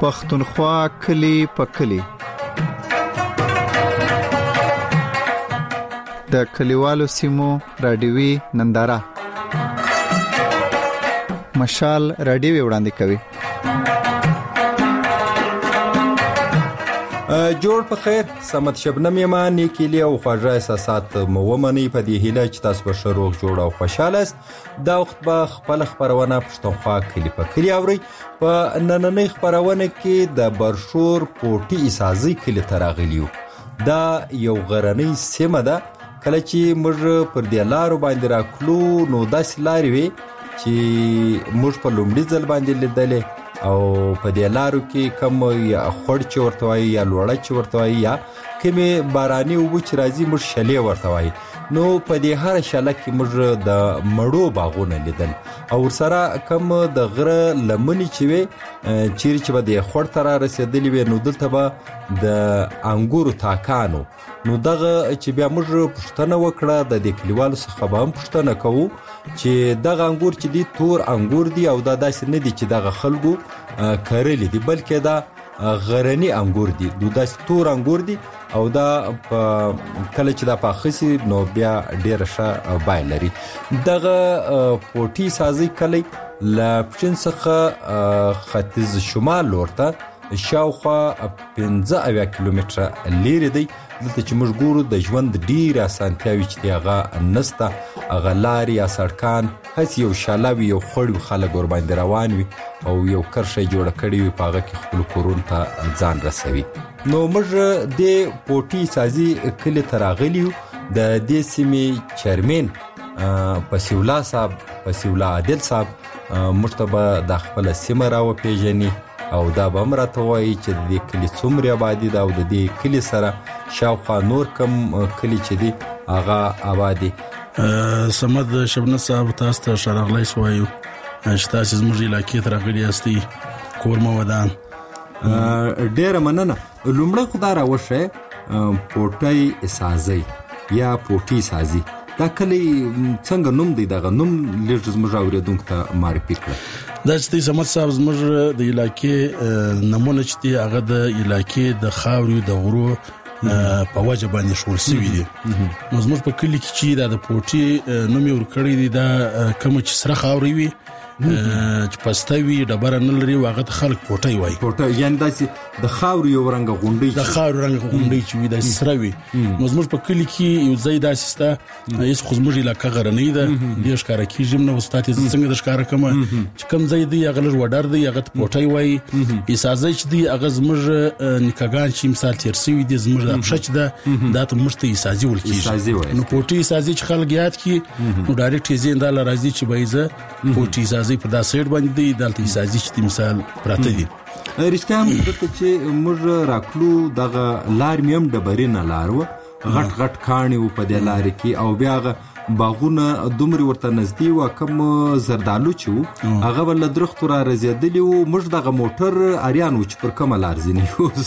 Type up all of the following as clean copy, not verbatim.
پښتونخوا کلی په کلی. د کلیوالو سیمو رادیوي ننداره مشال رادیوي وړاندې کوي. جوړ په خیر سمت شبنم یما نیکیلی او خواږه احساسات مو ومني په دې هیله چې تاسو به ښه روغ جوړ او خوشاله است. دا وخت به خپل خبرونه پښتونخوا کلی په کلی اوري. په نننۍ خبرونه کې د برشور پوټي اسازي کلی تراغلیو. دا یو غرنۍ سیمه ده. کله چې موږ پر دې لارو باندې راکلو نو داسې لارې وي چې موږ په لومړي ځل باندې لیدلې او په دې لارو کې کم یا خړ چې ورته وایي یا لوړه چې ورته وایي یا کمې باراني اوبه چې راځي موږ شلې ورته وایي. نو په دې هر شله کې موږ د مړو باغونه لیدل او ورسره کم د غره لمنې چې وي چیرې چې به د خړ ته را رسېدلې وي نو دلته به د انګورو تاکانو. نو دغه چې بیا موږ پوښتنه وکړه د دې کلیوالو څخه به هم پوښتنه کوو چې دغه انګور چې دي تور انګور دي او دا داسې نه دي چې دغه خلکو کرلي دي بلکې دا غرني انګور دي. داسې تور انګور دي او دا کله چې دا پاخسي نو بیا ډېره ښه بای لري. دغه پوټي سازي کلی له پښین څخه ختیځ شمال لورته شاوخوا 15 کیلومتره لري دی. دلته چې موږ ګورو د ژوند ډېرې اسانتیاوې چې هغه نسته، هغه لارې یا سړکان هسې یو شالاوي یو خړ خلک ورباندې روان وي او یو کرښه جوړه کړې وي په هغه کې خپل کورونو ته ځان رسوي. نو موږ د پوټي سازي کلي ته راغلي د دې سیمې چیرمن پسیولا صاحب پسیولا عادل صاحب موږ ته به د خپله سیمه راوپېژني او دا به هم راته وایي چې د دې کلي څومره آبادي ده او د دې کلي سره شاوخوا نور کم کلي چې دي هغه آبادي. سمد شبنه صاحب تاسو ته ښه راغلاست وایو چې تاسو زموږ علاقې ته راغلي یاستئ کورمه ودان. ډېره مننه. لومړی خو دا راوښیه پوټی سازي یا پوټي سازي دا کلی څنګه نوم دی؟ دغه نوم لږ زموږ اورېدونکو ته معرفي کړه. دا چې سمت صاحب زموږ د علاقې نمونه چې دی هغه د علاقې د خاورې د غرو په وجه باندې شول سوي دي. نو زموږ په کلی کې چې دا د پوټي نوم یې ورکړی دی دا کوم چې سره خاورې وي چې پستوي ډبره نه لري واغه خلک پوټي وای. پوټي یعنی داسې د خاورې یو رنګ غونډي د خاورې رنګ غونډي چې وي د سره وي. نو زموږ په کلی کې یو ځای داسې ستا هیڅ خو زموږ علاقه غرنۍ ده د ښکارا کیږم نو استاد څنګه د ښکارا کوم چې کم ځای دی هغه لږ وډر دی هغه پوټي وای. ایسازه چې دی هغه زموږ نکاګان چې مثال تیرسوي دي زموږ د پښچ ده دا ته مشته ایسازي ولکیږي. نو پوټي ایسازي چې خلک یاد کی نو ډایرکټ یې زین د راځي چې بایزه پوټي ایسازي په دا سایډ باندې دی دلته ایسازي چې مثال پراته دي. رښتیا هم دلته چې موږ راکلو دغه لار میم ډبرینه لار و غټ غټ کاڼي و په دې لار کې او بیا باغونه دومره ورته نږدې و کوم زردالو چې هغه بل درختو را رسیدلی و موږ دغه موټر اریان و چې پر کومه لار ځینې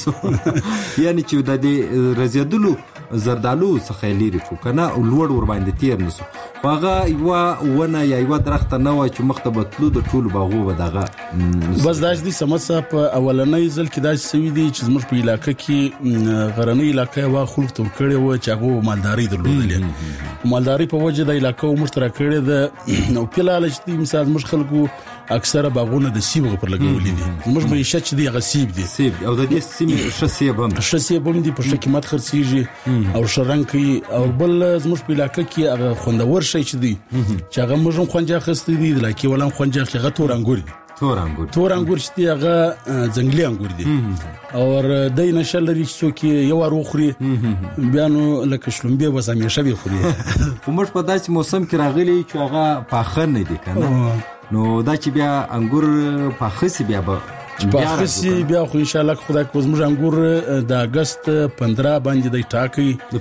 یعنی چې د دې رسیدلو زردالو څخه لري کو کنه او لوړ ور باندې تیر نسو هغه یو ونه یا یو درخت نه و چې مختبه تلو د ټول باغو و دغه بس داش دي سمسا په اولنۍ ځل کې داش سوي دي چې زموږ په علاقې کې غرنۍ علاقې وا خلک تور کړي و چې هغه مالداري درلودلې مالداري په وجه د علاقې مشترک کړي د نو پلاله چې مثال موږ خلکو اکثره باغونه د سیب پر لګولې دي موږ به شت چې دی غسیب دي سیب او د دې سیمې شسیب هم دي په شکمت خرڅيږي او شرنګ کوي او بل زموږ په علاقې کې هغه خوندور شي چې دی چې هغه موږ خوندې خستې دي لکه ولهم خوندې هغه تور انګور دي تور انګور چې هغه ځنګلي انګور دي او د نشل لري چې یو اروخري بیا نو لکه شلمبه وس همیشه به خوري کومش په داسې موسم کې راغلي چې هغه پاخر نه دي کنه نو دا چې بیا انګور پاخسي بیا به پاخسي بیا خو ان شاء الله خدای کو زموږ انګور د اگست 15 باندې د ټاکي د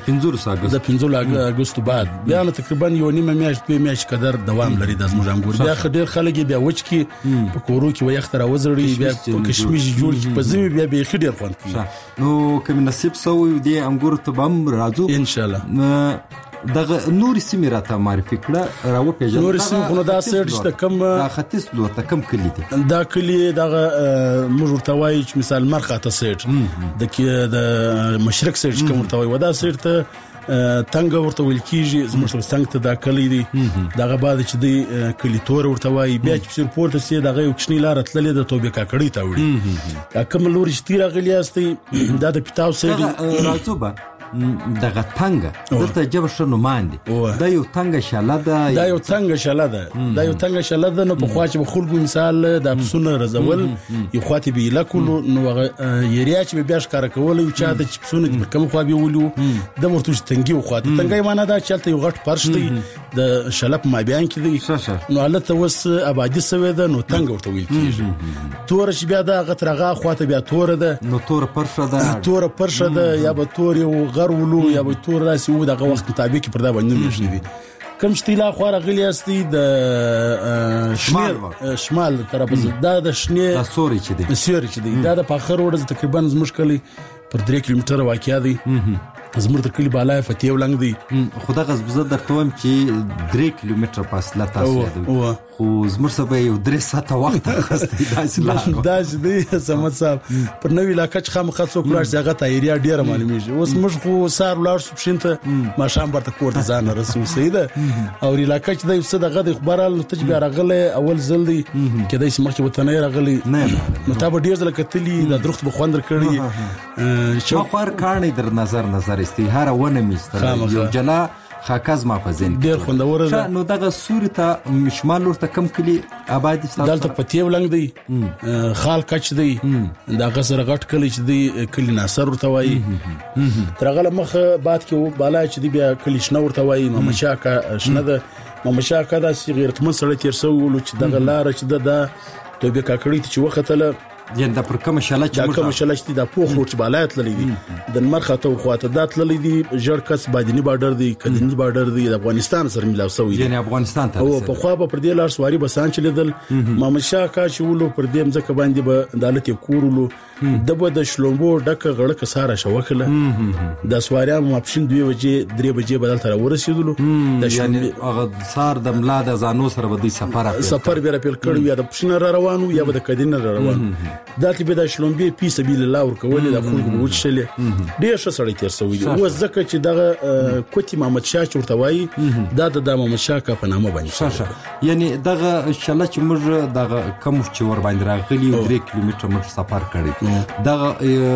15 اگست بعد بیا تقریبا یو نیمه میاشت په میاشت قدر دوام لري د زموږ انګور بیا خډیر خلک بیا وچ کی په کورو کې ويختره وزړي بیا په کشمش جوړ په زمي بیا به خډیر خوند کوي نو کوم نصیب سو دی انګور ته بم راځو ان شاء الله دغه نور سیمې راته معرفي کړه راوپېژنه. نور سیمې خو دا سیټ چې کوم دا ختیځ لور ته کوم کلی دي؟ دا کلی دغه موږ ورته وایي چې مثال مرخاته سیټ د مشرق سیټ کوم ورته وایي ودا سیټ ته تنګ ورته ویل کیږي. زموږ څنګه ته دا کلی دي دغه بعد چې دی کلی تور ورته وایي. بیا چې سر پورته سي دغه یو کښنی لار تللې د توبې کاکړی ته وړي. دا کوم لور چې تیر غلی استي دا د پټاو سیټ راځوبه دغه تنګ دلته جبر شنو ماندي دا یو تنګ شاله ده. دا یو تنګ شاله ده. دا یو تنګ شاله ده. نو په خوا چې خلکو مثال د پسونه رزول یو خواته به لکلو نو یریا چې بیا ښکار کول یو چا د پسونه په کوم خوا به ولو د مرتوش تنګي خواته تنګي معنا دا چلته یو غټ پرش دی د شلپ ما بیان کې دی. نو الته وس آبادی سوي ده نو تنګ ورته ویل کیږي. تور چې بیا دا غترغه خواته بیا تور ده. نو تور پرشه ده. تور پرشه ده یا به تور یو غرولو یا به تور راسي و دغه وخت مطابق پر دا باندې نشي دي. کوم شتیلا خو راغلی استي د شمال طرف دا د شنه د سوري چې دی دا د پاخر ورځ تقریبا زموږ کلی پر 3 کیلومتره واقع دی. زموږ د کلی بالای فتیو لنګ دی. خدا غزبزه درته وایم چې 3 کیلومتره فاصله تاسو یادوي خو زموږ سبا یو 3 ساعته وخت اخستې داسې دی سمت صاحب. پر نوې علاقه چې خامخا څوک لاړ شي هغه ته ایریا ډیره معلومیږي. اوس موږ خو سار لاړ شو پښینته ما شام برته کور ته ځان رسو سیده او علاقه چې د څه دغه د خبرال تجبیر راغله اول ځل دی کله چې مخکې وطن راغلی نو تا به ډیر ځل کتلی د درخت بخوندر کړی شو خور کانی در نظر استهاره ونه میستره یو جلا خاکز ما په زین ډیر خوندور ده. نو دغه سوري ته شمال ورته کم کلی آبادی ستاسو دلته پتیو لنګ دی خال کچ دی دغه سره غټ کلی چې دی کلی ناصر ورته وایي. ترغله مخ بعد کې بالا چې دی بیا کلی شنه ورته وایي. ممشاکا شنه ده. ممشاکا د غیرتمن سره تیر سو چې دغه لار چې د توبې کاکړی چې وختله یان د پر کوم شاله چې د پوخ ورچ بالایت للی دي د مرخه او خواته دات للی دي جړ کس بادینی بارډر دی کدنی بارډر دی د افغانستان سره ملاو سوی یعنی افغانستان ته او په خوا په دې لار سواری بسان چلیدل. محمد شاه کا شولو پر دې مزه باندې به عدالت کورولو دبه د شلومبو ډکه غړه کساره شوکله د سواریا ماپشن 2 بجې 3 بجې بدل تر ورسېدلو. د یعنی هغه سار د ملا د زانو سره به د سفر بیر پیل کړو یا د پښین را روانو یا د کدین را روانو داتې به د شلومبي پی سبیل الله ورکول د خلکو وچشلې ډیر ښه سړی تیر سوی دی. و ځکه چې دغه کوتی محمد شاه ورته وایي دا د محمد شاه کا په نامه باندې یعنی دغه شله چې موږ دغه کوم چې ور باندې راغلی 3 کیلومتره موږ سفر کړی دغه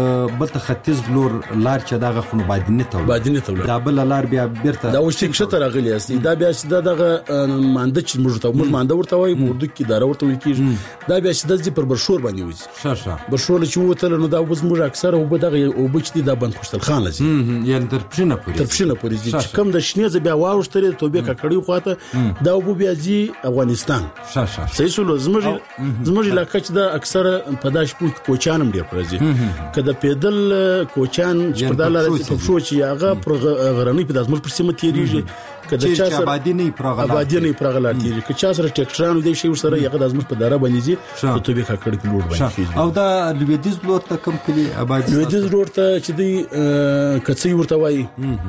بل ته ختیځ لور لار چې دغه خونو بادینه ته دا بل لار بیا بیرته دا وشتي کښته راغلی است دا بیا چې دغه مانده چې موږ مانده ورته وایي اردو کې دا ورته وایي کیږي دا بیا چې د پر برشور باندې وځي برشور چې وته نو دا وز موږ اکثر او دغه او بچتي دا بند خوشتل خان لسی یعنی تر پښینه پورې چې کوم د شنیز بیا واوشتره توبې ککړی خواته دا وبو بیا زی افغانستان صحیح سولو زموږ علاقه چې دا اکثر پداش پوت کوچانم ډیر پرځي کله پیدل کوچان چې په داله په شو چې هغه پر غرنی په داسمل پر سیمه تیریږي کله چې آبادی نه پرغلاتیږي که چا سره ټیکټرانو دی شي سره یغه د ازمت په دره باندې زی په توبې ککړی په لور باندې او دا لویدیز لور ته کم کلی آبادی لویدیز لور ته چې دی کڅي ورته وایي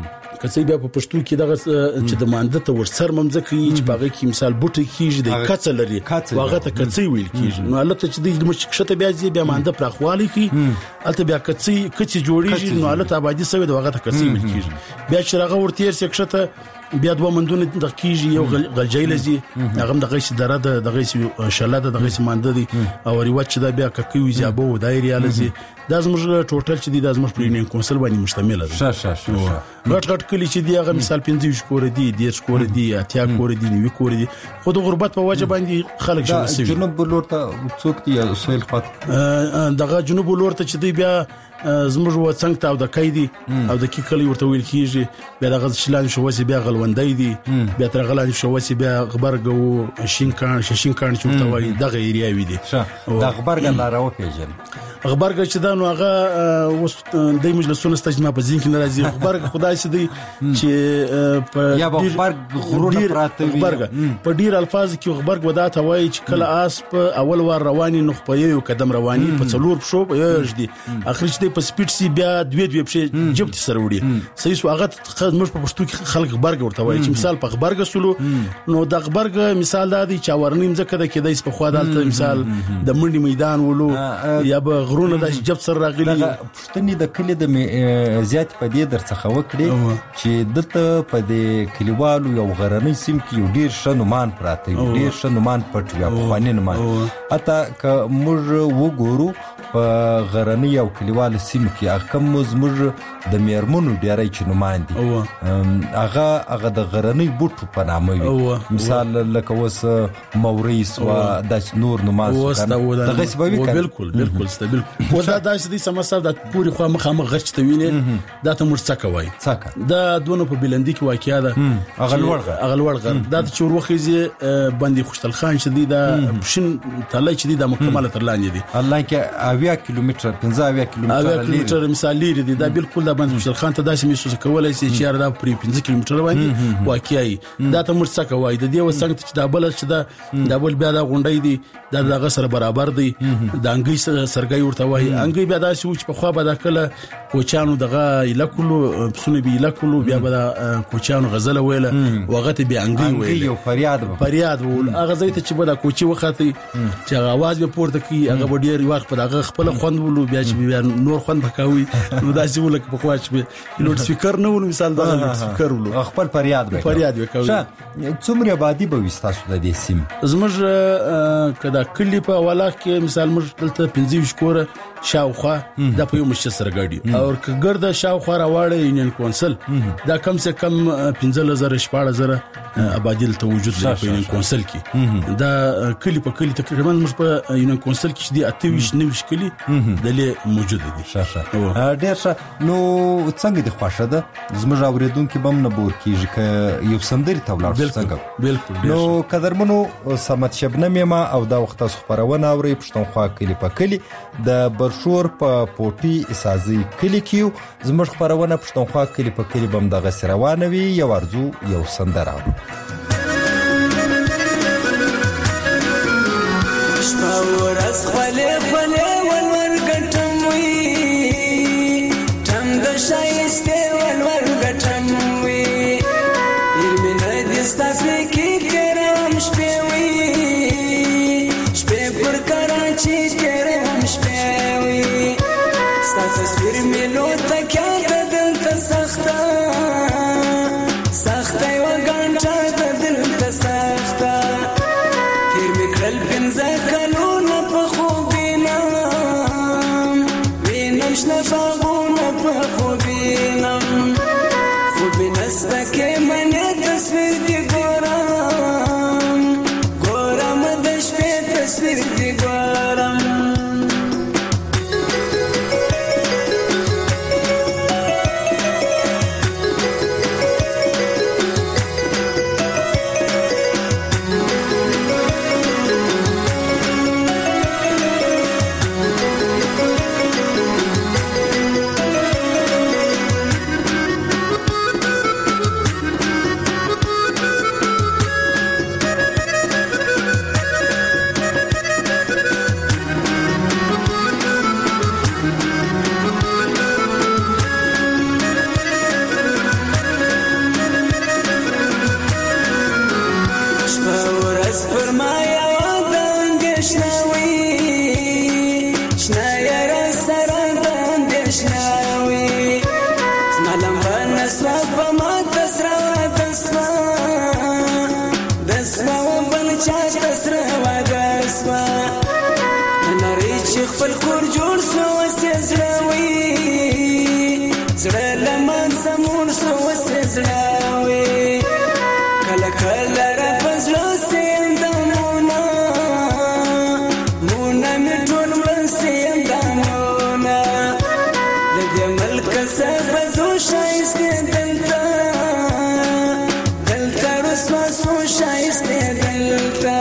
کڅي بیا په پښتو کې دغه چې د مانده ته ورسر ممځکه چې باغ کې مثال بوټي کیږي د کڅ لري واغه ته کڅي ویل کیږي نو البته چې د مشکشته بیا زی بیا مانده پرخوالي کی البته بیا کڅي جوړیږي نو البته آبادی سوي د واغه ته کڅي ویل کیږي بیا چې راغه ورتیر سکشته بیا دوه مندونه د کیږي یو غلجای لزی هغه د غیس دره د غیس شلاده د غیس مانده دي او ریوت چې دا بیا کوي زیابو دایره لزی دا زموږ ټوټل چې د زموږ پرینین کونسل باندې مشتمل ده غټ کلی چې دی هغه مثال 15 کور دي 10 کور دي اتیا کور دي 9 کور دي خو د غربت په وجه باندې خلک شي جنوب لور ته څوک دی سویل خط دغه جنوب لور ته چې دی بیا زموږ و څنګه تاو د کیدی او د کی کلی ورته ویل کیږي بیا د غز شلان شوسی بیا غلوندای دي بیا تر غلان شوسی بیا غبرګو شینکان چې وایي دغه ایریا وی دي د غبرګ لارو پیژن غبرګ چې دا نو هغه وس د مجلسونو استجماع په ځین کې ناراضي غبرګ خدای چې دی چې په یا غبرګ غرونه پراته وي غبرګ په ډیر الفاظ کې غبرګ ودا ته وایي چې کله اس په اول وار رواني نو په یو قدم رواني په څلور شو یوج دي اخر چې په سپیډ سي بیا دوی په جبت سره وړي صحیح سو هغه موږ په پښتو کې خلک خبرګ ورته وایي چې مثال په خبرګ سلو نو د خبرګ مثال دا دی چې ورنیم ځکه د کېدای په خوا دالته مثال د منډي میدان ولو یا به غرونه د جبت سره راغلي پښتني د کلی د زیات په دې درڅخه وکړي چې دته په دې کلیوالو یو غرنۍ سیم کې یو ډیر شنومان پراته یو ډیر شنومان پټ یا په خوانین نومان اته ک موږ وګورو په غرنۍ او کلیوالو سیم کې هغه کوم موږ د میرمنو ډیرای چې نومان دي هغه د غرنۍ بوټو په نامه وي مثال لکه وس موریس و د نور نماز د غسبوي بالکل ستابل و دا داسې دي سمسر د پوری خو مخامخ غچ ته ویني دا ته مرڅکه وای دا دونه په بلندی کې واقعیا ده اغلوړ غر دا چې وروخیزه باندې خوشتل خان شدید بشن تلای چې د مکمله تر لاندې دي الله کې 20 کیلومتر 15 کیلومتر مثال لري دي دا بالکل د باندې خوشتل خان ته داسې محسوس کولای شي چې دا پرې 15 کیلومتر باندې واقعي دا ته مرڅکه وای د دې وسنګ چې دا بل چې دا بل بیا دا غونډې دي دا دغه سره برابر دي د انګي سرګي ورته وای انګي بیا دا چې په خوا به دا کله کوچانو دغه الکلو پسونه بي الکلو بیا به دا کوچانو غزله ویله وغته بیا انګي ویله یو فریاد ول هغه زیت چې به دا کوچي وخته چې आवाज به پورته کی هغه ډیر وخت په دغه خپل خوند ولو بیا چې بیا نور خوند پکاوي نو دا چې ولک په خوا چې لوډ سپیکر نه ول مثال دا لوډ سپیکر ولو خپل فریاد وکوي څومره آبادی به وستاسو د دې سیم زموږ کدا کلی په والا کې مثال موږ دلته 15 کوره شاوخوا د په یو مشر سره ګاډي او ګرده شاوخوا راوړې یونین کونسل دا کم سے کم 15000 14000 آبادی ته وجود لري په یونین کونسل کې دا کلی په کلی تقریبا موږ په یونین کونسل کې د 28 کلی دلې موجود دي ډیر ښه نو څنګه د خوښه ده زموږ اوریدونکو بم نه بور کیږي ک یو سندري تولاړ څنګه بالکل نو قدرمنو سمت شبنم ما او دا وخت خبرونه اوري پښتونخوا کلی په کلی د برشور په پوټي اساسي کلی کیو زموږ خبرونه پښتونخوا کلی په کلی بم دغه سروانوي یو ارزو یو سندره شپورس خله ولور ګټموي تم د شایسته ولور ګټموي یمنه د ستاسو کرام شپوي شپه پر کراچي کرام شپوي ستاسو تصویر ملو تکه دلته سخته و ګانټه دلته سخته تیر میکل پنځه کلونه په خوبینم وینم شنه باغونه په خوبینم خوبینسته کې منې تصویر دی ګورم د شپې تصویر دی ګورم خپل کور جوړ سو وسزړوي زړه لمن سمون سو وسزړوي کله کله را پزړو سندمونه مونږ میټول ورسېندمونه د دې ملک سبا زو شایسته دلته رسوا سو شایسته دلته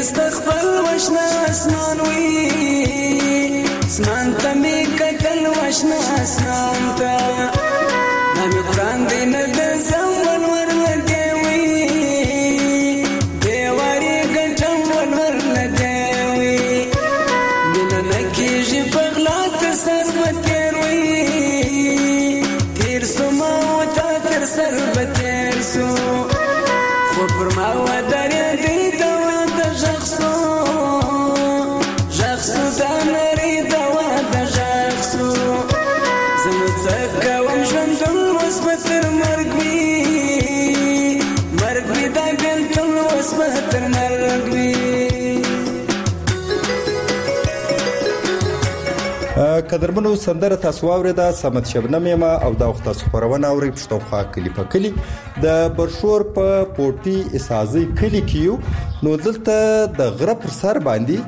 مستقبل وشنا اسمان وی اسمان ته می کتل وشنا اسمان ته نامي قرآن دی نه د زمون ورلګي وی دیواري ګټم ورلګي وی مینه نکیږي پغلا تر سر بتیر وی تیر سما وتا تر سر بتیر سو خو پر ما ودارې دی دوا د شخصو دا نری دوا د شخصو زنه څکه وم ژوندم اوس به تر مرګ وي دا بېلتون اوس به تر مرګ وي. قدرمنو سندره تاسو واورېده صمد شبنم یم او دا وخت تاسو خپرونه اورئ پښتونخوا کلي په کلي د برشور په پورټي اسازي کلي کې یو نو دلته د غره پر سر باندې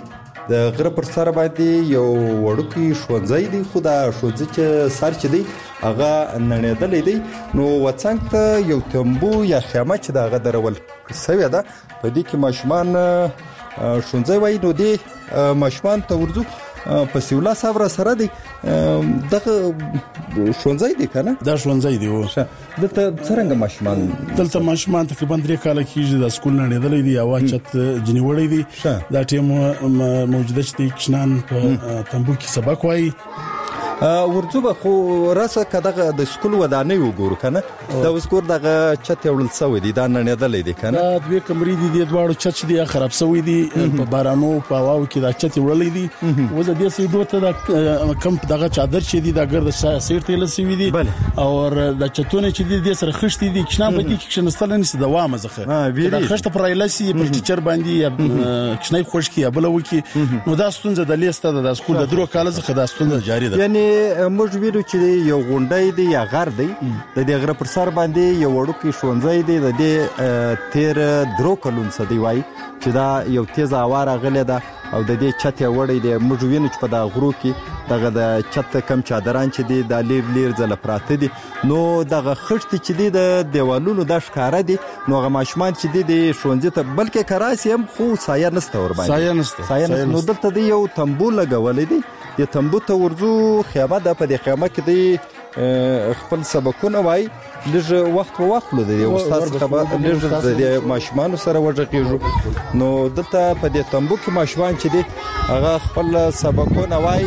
یو وړوکی ښوونځی دی خو دا ښوونځی چې سر چې دی هغه نړېدلی دی نو وڅنګ ته یو تمبو یا خیمه چې د هغه درول سوې ده په دې کې ماشومان ښوونځی وایي نو دې ماشومان ته ورځو په سیولا صبر سره دی دغه ښوونځی دی کنه دا ښوونځی دی و دلته څنګه ماشومان تقریبا 3 کال کېږي د سکول نړېدلې دي او چت جنې وړې دي دا ټیم موجوده چې کشنان په تمبو کې سبق وایي ورځو به خو راسه کداغه د سکول ودانې وګورو کنه دا وسکور دغه چت یوړل سوې دي دا نړېدلې دي کنه دا دوی کمرې دي د دواړو چت دي خراب سوې دي په بارانو په واو کې دا چت وړلې دي وزه دې سې دوته د کمپ دغه چادر چې دي دا ګرد سیر تل سوي دي او د چتونه چې دي سره خشتي دي کښنا په دې کې کښنستل نه سي دوامه زخه دا خشت پر ایلسي په ټیچر باندې کښنای خوش کی ابل وکي نو دا ستونزه د لیسته د سکول د درو کال زخه دا ستونزه جاری ده یعنی موږ ویلو چې یو غونډای دی یا غر دی د دې غره پر سر باندې یو وړوکی ښوونځی دی د دې تیر درو کلون سدی وای چې دا یو تیز اواره غلې ده او د دې چت وړې دی موږ وینو چې په دا غرو کې دغه د چت کم چادران چې دی د لیر زله پراته دي نو دغه خشت چې دی د دیوالونو د ښکارا دي نو هغه ماشومان چې دی د ښوونځي ته بلکې کراسي هم خو سایه نسته ور باندې سایه نسته نو دلته دی یو تمبو لګولې دی د تمبو ته ورځو خیمه ده په دې خیمه کې دی خپل سبقونه وای لږ وخت له دی استاد خبر لږ د ماشومان سره وځقېږو نو دلته په دې تمبو کې ماشومان چې دی هغه خپل سبقونه وای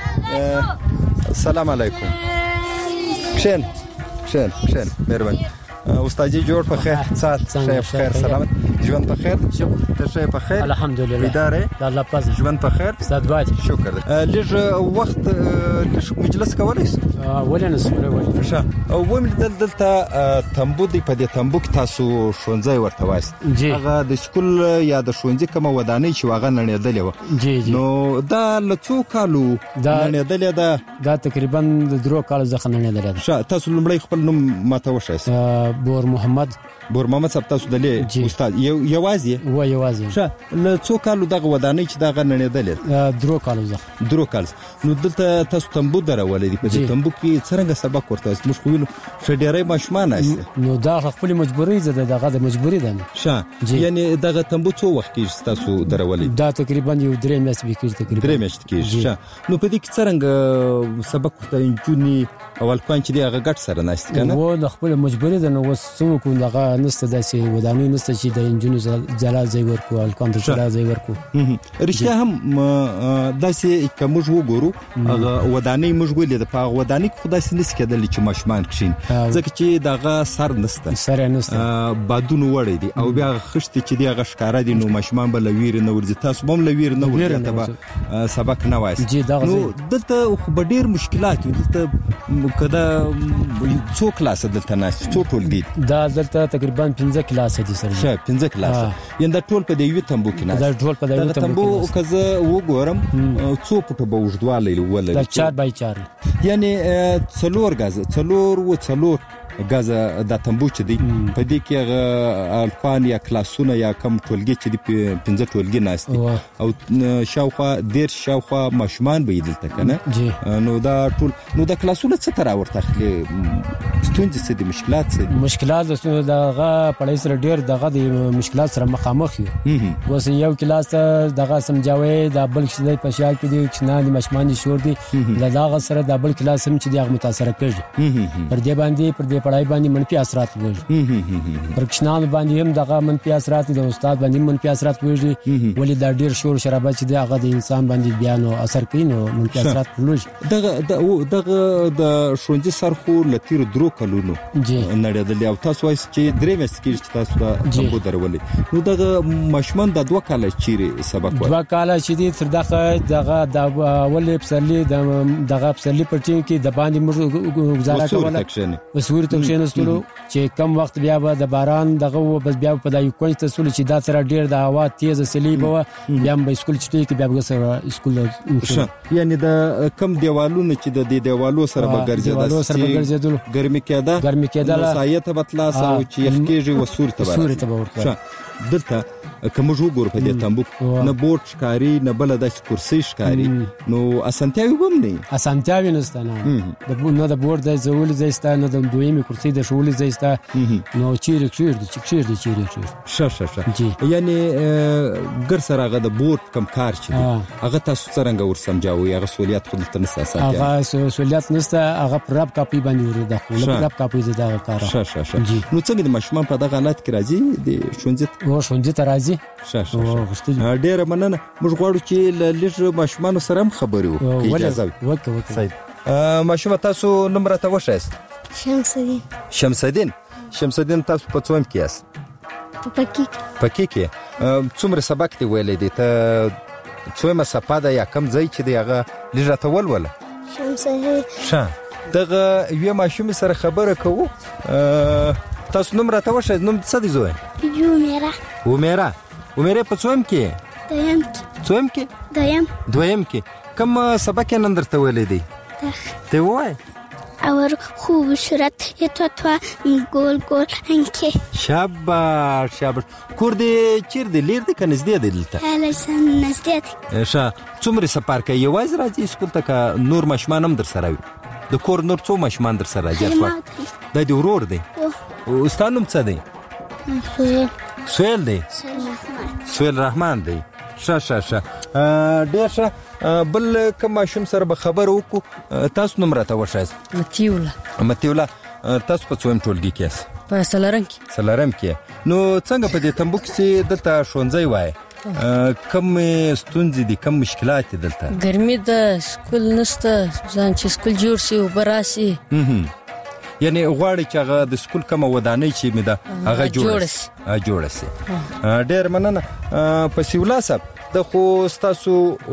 السلام علیکم شین مهرباني استاد جی جوړ په خیر سات شای په خیر سلامت ژوند په خیر ته شای په خیر الحمدلله اداره الله پاز ژوند په خیر استاد باج شکر لږ وخت مجلس کولای شو ولنه سره ښه او ومن دلته تمبو دی په دې تمبو کې تاسو ښوونځی ورته وایست هغه د سکول یا د ښوونځي کوم ودانۍ چې واغه نړېدلې و نو دا لڅو کالو نړېدلې ده دا تقریبا د درو کالو ځخه نړېدلې ده تاسو لمړی خپل نوم ماته وښایست بور محمد صاحب تاسو د استاد یوازې ښه له څو کالو دغه ودانۍ چې دغه نړېدلې درو کالو نو دلته تاسو تمبو درولې دي په دې تمبو کې څنګه سبق ورته موږ خو وینو شډېرې ماشومان استه نو دا خپل مجبوري زده دغه د مجبوري ده ښه یعنی دغه تمبو څو وخت کې تاسو درولې دا تقریبا یو 3 میاشتې کېږي ښه نو په دې کې څنګه سبق ورته انجونی اول کوم چې دغه ګټ سره ناشته کنه و خپل مجبوري ده نو وسو کو دغه نسته داسې ودانۍ نسته چې د انجونو جلا ځای ورکو الکوم ته جلا ځای ورکو رښتیا هم داسې کوم وګورو هغه ودانۍ موږ ولې د پاغ ودانۍ خدای سنس کېدل چې ماشومان کښین ځکه چې دغه سر نسته بادونو وړي دي او بیا خشت چې دغه ښکارا دي نو ماشومان بل ویر نه ورځي تاسو هم لویر نه ورځي ته سبق نه وایي نو دلته خو ډېر مشکلات دلته کدا څو کلاس دلته نه څو ټولګي دا دلته تقریبا 15 کلاس دي سره 15 کلاس ینده ټول په دې تمبو کې نه دا ټول په دې تمبو کزه وګورم څو پټه به وژدواله ولې دا 4x4 یعنی څلور غاز د تنبو چې دی په دې کې هغه الکوان یا کلاسونه یا کم ټولګي چې دی 15 ټولګي ناشتي او شاوخوا ماشومان به دلته کنه نو دا ټول نو د کلاسونه څه تر ورته خلی ستونزې څه دي مشکلات دغه پړای سره ډیر دغه د مشکلات سره مخامخ یو وس یو کلاس دغه سمجاوي د بل چې په شال کې دي چې نه د مشمان شور دي دغه سره د بل کلاس هم چې دغه متاثر کړي پر دې پړای باندې منفي اثرات وږي پر کښنان باندې هم دغه منفي اثرات د استاد باندې منفي اثرات وږي ولې دا ډیر شور شرابه چې دغه د انسان باندې بیان او اثر کوي نو منفي اثرات وږي دغه د شونځي سرخو لتیر درو کلونو نړیدل او تاسو وایي چې درې مېست کې چې تاسو ته درولې نو دغه مشمن د 2 کال چیرې سبق وایي 2 کال چې دي تر دغه د ولې پسرلی دغه پسرلی پټین کې د باندې موږ گزاره کوله وسوري تکشنستلو چې کم وخت بیا به د باران دغه بس بیا په دایو کوی ته سول چې دا سره ډیر د هوا تیز سلی به بیا به اسکول چټي کې بیا به سره اسکول یعنی د کم دیوالونو چې د دیوالو سره به ګرځیدل ګرمي کېدل سایته بتلا سو چې یخکیږي وسوري ته ورته دلته کوم جو ګور په دې تنبوک نه بورډ ښکاری نه بل د کرسي ښکاری نو اسانتیاوي هم نه اسانتیاوي نشته نه د بورډ د زول زیستا نه د دویمه کرسي د شول زیستا نو چیرې شه یعنی ګر سره هغه د بورډ کم کار چي هغه تاسو څنګه ور سمجاوي هغه سہولیت خو دلته نشته هغه سہولیت نشته هغه پراب کاپي باندې ورده خو پراب کاپي زده کار شه نو څنګه د مشمان په دغه حالت کې راځي د شونځي ته راځي ډېر مننه موږ غواړو چې لږ ماشومان سره هم خبرې وکړو اجازه وکړه صحیح ماشوم تاسو نمبر ته وښایست شمسدین تاسو په څوم کې یاست پکې کې څومره سبق دی ویلې دي ته څومره سپاده یا کم ځای چې دی هغه لږ ته ولوله شمسدین دغه یو ماشوم سره خبره کوو تاسو نمبر ته وښایست نوم څه دی زوی عمره په څوم کې دویم کې کوم سبق نن درته ویلې دی ته وای اور خوب صورت یتوتوا گول انکه شاباش کور دې چیر دې لیر دې کنه زده دلته هلسن نزدې څومره سفر کوي یوازې راځي سکول ته کا نور مشمان هم در سره وي د کور نور څو مشمان در سره راځي د دې ورور دی استاد نوم څه دی سویل دی سویل رحمان دی شه ډیر شه بل کوم ماشوم سره به خبر وکړو تاسو نوم راته وښایست متیولا تاسو په څوم ټولګي کې یاست په سلارم کې نو څنګه په دې تنبوک کې دلته شونځي وای کم ستونزې دي کم مشکلات دي دلته ګرمي د سکول نشته ځان چې سکول جوړ شي او براسي یعنی غواړي چې هغه د سکول کوم ودانۍ چې مې ده هغه جوړ شي ډېر مننه په سیولا صاحب د خو تاسو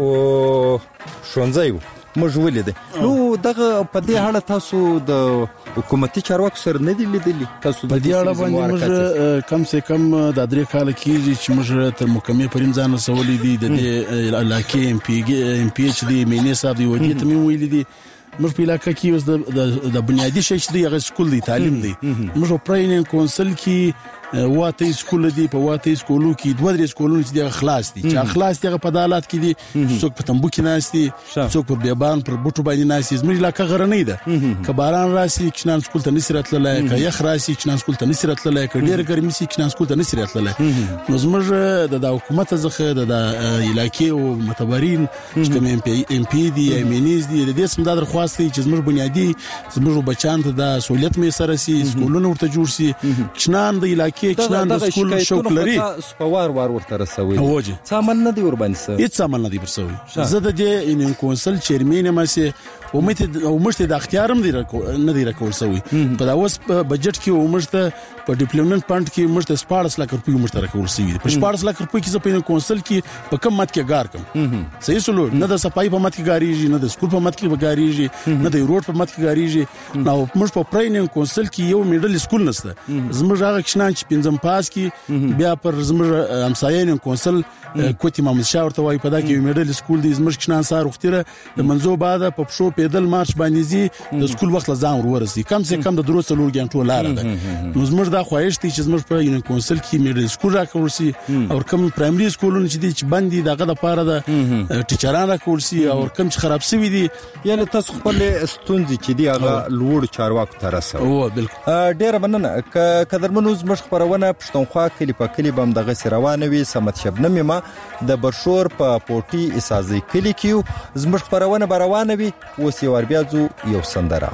شونځي موږ ولیدل نو دغه په دې اړه تاسو د حکومتي چارواکو سره نه دی لیدلی تاسو په دې اړه باندې موږ کم سے کم د 3 کال کې چې موږ تر محکمې پریم ځان سوالې دي د علاقې ام پی ایچ دی مینې صاحب دی ودی ته مې ویل دي موږ په علاقې کې اوس د بنیادی شي چې هغه سکول دی تعلیم دی موږ پراینینګ کونسل کې واته سکول دی په واته سکولو کې 2 سکولونه چې خلاص دي چې خلاص دي په عدالت کې دي څوک په تنبو کې ناشتي څوک په بیابان پر بوټو باندې ناشتي زموږ علاقې غرنۍ ده کباران راسي کښنان سکول ته نصرت لای که یخ راسي کښنان سکول ته نصرت لای که ډیر ګرمي سي کښنان سکول ته نصرت لای نو زموږ د حکومت څخه د علاقې او متبرین چې کوم ام پی دي ایمنیز دي د دې سم د درخواست چې زموږ بنیادی زموږ بچان ته د سہولیت مې سره سي سکولونه ورته جوړ سي کښنان د علاقې کښنان د سکول شوق لري سپوار ورته رسوي سامان نه دی ور باندې هیڅ سامان نه دی ورسوي زه د دې ان کونسل چیرمن ما سي ومشته د اختیارم دی نه دی راکول سوی په دا اوس بجټ کې ومشته په ډیپلومنټ فند کې ومشته 14 لک روپۍ ومشته راکول سوی په 14 لک روپۍ کې زه په کونسل کې په کم مت کې کار کوم صحیح سلو نه د صفای په مت کې ګاریږي نه د سکول په مت کې ګاریږي نه د روډ په مت کې ګاریږي نو موږ په پراینینګ کونسل کې یو میډل سکول نشته زموږ هغه کښنان چې پنځم پاس کې بیا پر زموږ همسایه کونسل کوټي محمد شاه ورته وای په دا کې میډل سکول دی زموږ کشنان سار وختره د منځو بعد په پښو پیدل مارچ باندې زی د سکول وخت ځان ورسي کم سه کم د دروس لور غنټو لار ده نو زموږ دا خواهش دي چې زموږ په یونین کونسل کې میډل سکول راکول سي او کم پرایمري سکولونه چې دي چې باندې دغه د پاره د ټیچران راکول سي او کم چې خراب سوي دي یعنی تاسو خپل ستونزې چې دی هغه لوړ چارواکو ته رسو او بالکل ډیر مننه قدرمنو زموږ خبرونه پښتونخوا کلی په کلی بم دغه روانه وي سمت شبنم ما د برشور په پورټي اساسي کلی کې زموږ خبرونه روانه وي اوس یو بیا یو سندره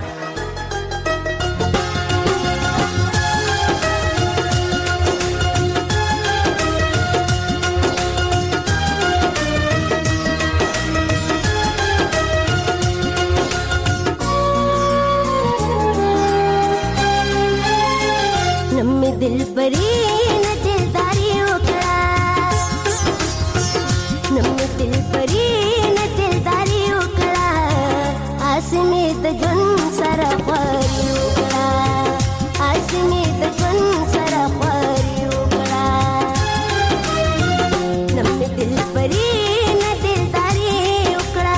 दिल परी न दिलदारी उकड़ा नम्मे दिल परी न दिलदारी उकड़ा आसमी त जन सरा परी उकड़ा आसमी त जन सरा परी उकड़ा नम्मे दिल परी न दिलदारी उकड़ा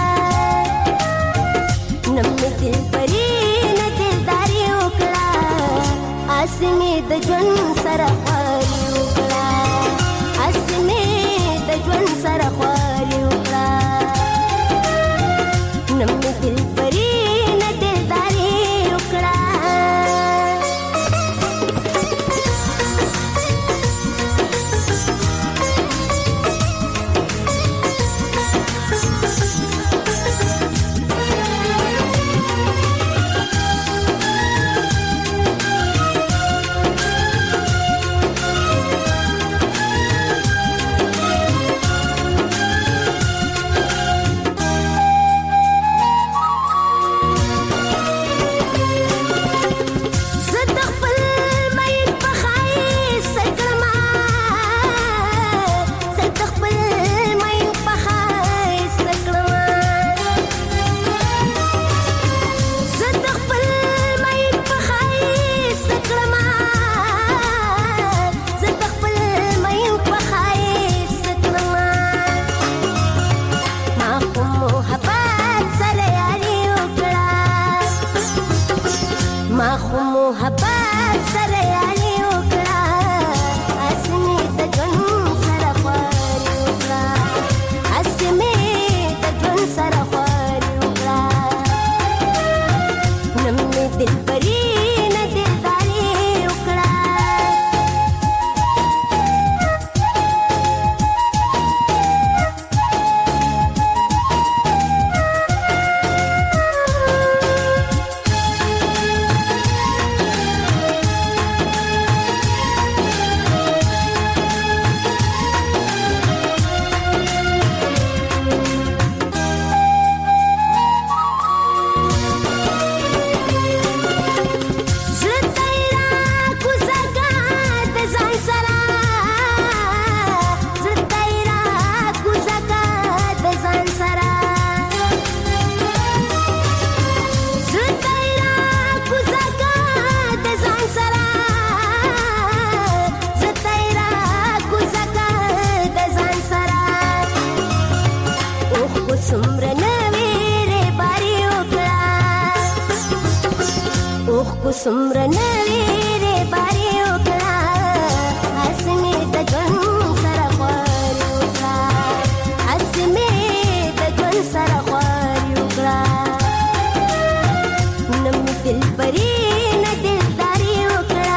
नम्मे दिल परी न दिलदारी उकड़ा आसमी त जन सरा परी उकड़ा आसमी त जन सरा परी उकड़ा नम्मे दिल परी न दिलदारी उकड़ा सुमरन वीरे बारी उकड़ा हसमे त जन सरा परी उकड़ा हसमे त जन सरा परी उकड़ा नम दिल परी न दिलदारी उकड़ा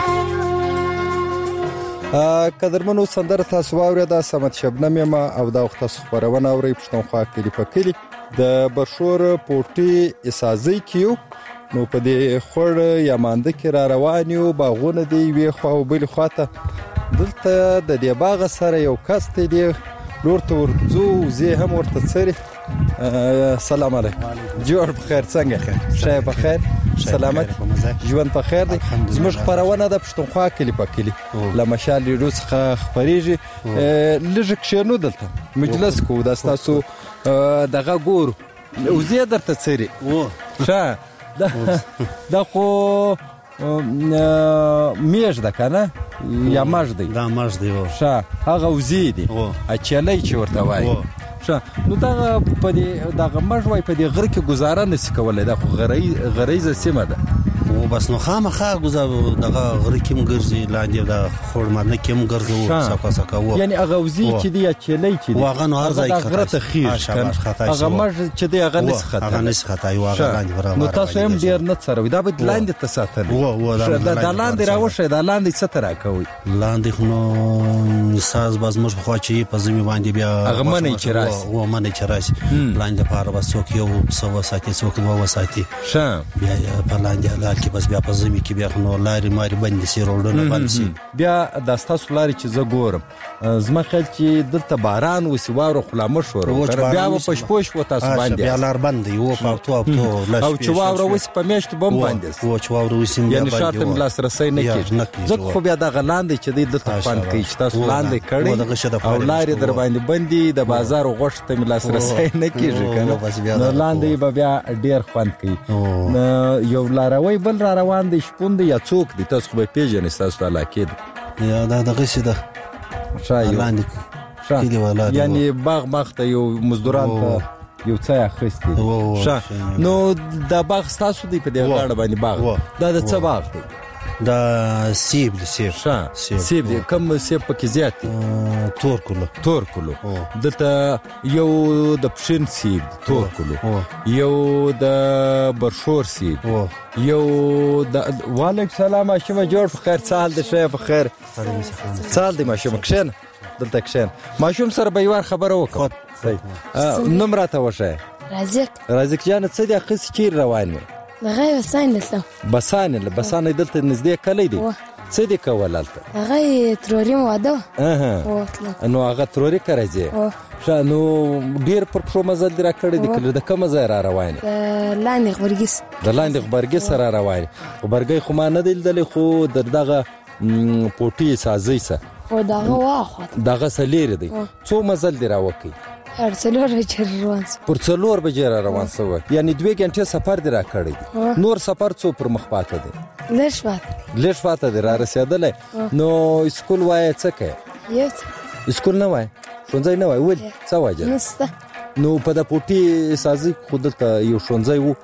قدرمنو سندره تاسو واورید سمت شبنم ما او دا وخت خبرونه اوري پښتونخوا کلی په کلی د برشور پورټي اساسي کیو نو په دې خور یا مانده کې را روانیو باغونه دی وی خو بل خواته دلته د دې باغ سره یو کس دی لورته ورځو زه هم ورته سره سلام علیکم جوړ بخیر څنګه خیر شای بخیر سلامت ژوند په خیر دی زموږ خبرونه د پښتونخوا کلی په کلی لمشال روس خبريږي لږ کښینو دلته مجلس کو د تاسو دغه ګور او زه درته سره و ښه دا خو میش ده کنه یا مژ دی دا مژ دی ښه هغه وزې دي اچیلی چې ورته وایي ښه نو دغه په دې دغه مژ وایي په دې غره کې ګزاره نشي کولی دا خو غریزه سیمه ده بس نو خامخا دغه غره کې هم ګرځي لاندې د خوړمرنه کې هم ګرځو ساکا ساکا یعنی هغه وزې چې دی یا چیلی چې دی هغه نو هر ځای غره ته خیږي هغه مژ چې دی هغه نسي خطا نو تاسو هم ډېر نه څروئ دا باید لاندې ته ساتلی دا لاندې راوښئ دا لاندې څه ته راکوئ لاندې خو نو ساز به زموږ پخوا چې په ژمي باندې بیا هغه منی چې راسي منی چې راسي لاندې لپاره به څوک یو څه وساتي څوک دوه وساتي بیا په لاندې کې بس بیا په ژمي کې بیا نو لارې مارې بندې سي روډونه بند سي بیا دا ستاسو لارې چې زه ګورم زما خیال چې دلته باران وسي واوره خو لا مه شوره بیا به په شپو شپو تاسو باندې بیا لار بند دی او چې واوره وسي په میاشتو به هم بند سي چې واوره وسي یعنې ښار ته مې لاسرسی نه کېږي ځکه خو بیا دغه لاندې چې دی دلته خوند کوي چې تاسو لاندې کړئ او لارې در باندې بندي د بازار غوښو ته مې لاسرسی نه کېږي که نه نو لاندې به بیا ډېر خوند کوي یو لاروی بل را روان دی شپون دی یا څوک دی تاسو خو به پېژنئ ستاسو د علاقې دی یا دا دغسې ده یعنې باغ ته یو مزدوران ته یو څه اخیستی نو دا باغ ستاسو دی په دې غاړه باندې باغ دا د څه باغ دی دا سیب دی سیب دی کم سیب پکې زیات دی تور کلو دلته یو د پشین سیب تور کلو یو د برشور سیب یو د وعلیکم سلام ماشومه جوړ په خیر څه حال دی ښه په خیر څه حال دی ماشومه کښېنه دلته کښېنه ماشوم سره به یوار خبره وکړه نوم راته وښیه رازق جانه څه دی اخیستې چیرې روان یې دغه بسانې دلته نږدې کلی دی څه دې کول هلته هغه تروري مو واده نو هغه تروري که راځې ښه نو ډېر پر پښو مزل دې را کړی دی که د کومه ځای را روان یې د لاندې غبرګي سره را روان یې غبرګی خو ما نه دی لیدلی خو در دغه پوټي سازۍ سه دغه څه لرې دی څو مزل دې را وکړي پر 4 بجې را روان شوی یعنی 2 غنټې سفر دی را کړی دی نور سفر څو پر مخ پاته دی لږ پاته دی را رسېدلی نو اسکول وایې څه کوې اسکول نه وایې ښوونځی نه وایې ولې څه وجه نو په د پوټي سازي خو دلته یو ښوونځی و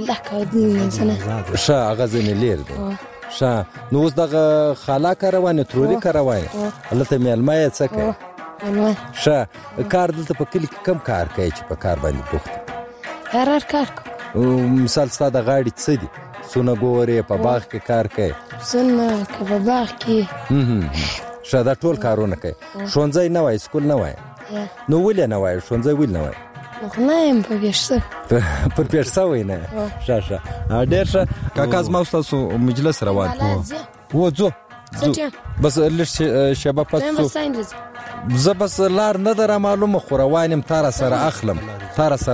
ښه هغه ځینې لرې دی ښه نو اوس دغه خالا که روانې تروري که روانې هلته میلمه یې څه کوې ښه کار دلته په کلي کې کم کار کوي چې په کار باندې بوخت هر کار کوم مثال ستا د غاړې څه دي سونه ګورې په باغ کې کار کوي سونه که په باغ کې ښه دا ټول کارونه کوي ښوونځی نه وایي سکول نه وایي نو ولې نه وایي ښوونځی ولې نه وایي نه یم په پیښ شوی پر پیښ شوی نه ښه ډېر ښه کاکا زما ستاسو مجلس روان و ځو بس لږ شیبه پس زه بس لار نه ده معلومه خو روان یم تا را سره اخلم اوس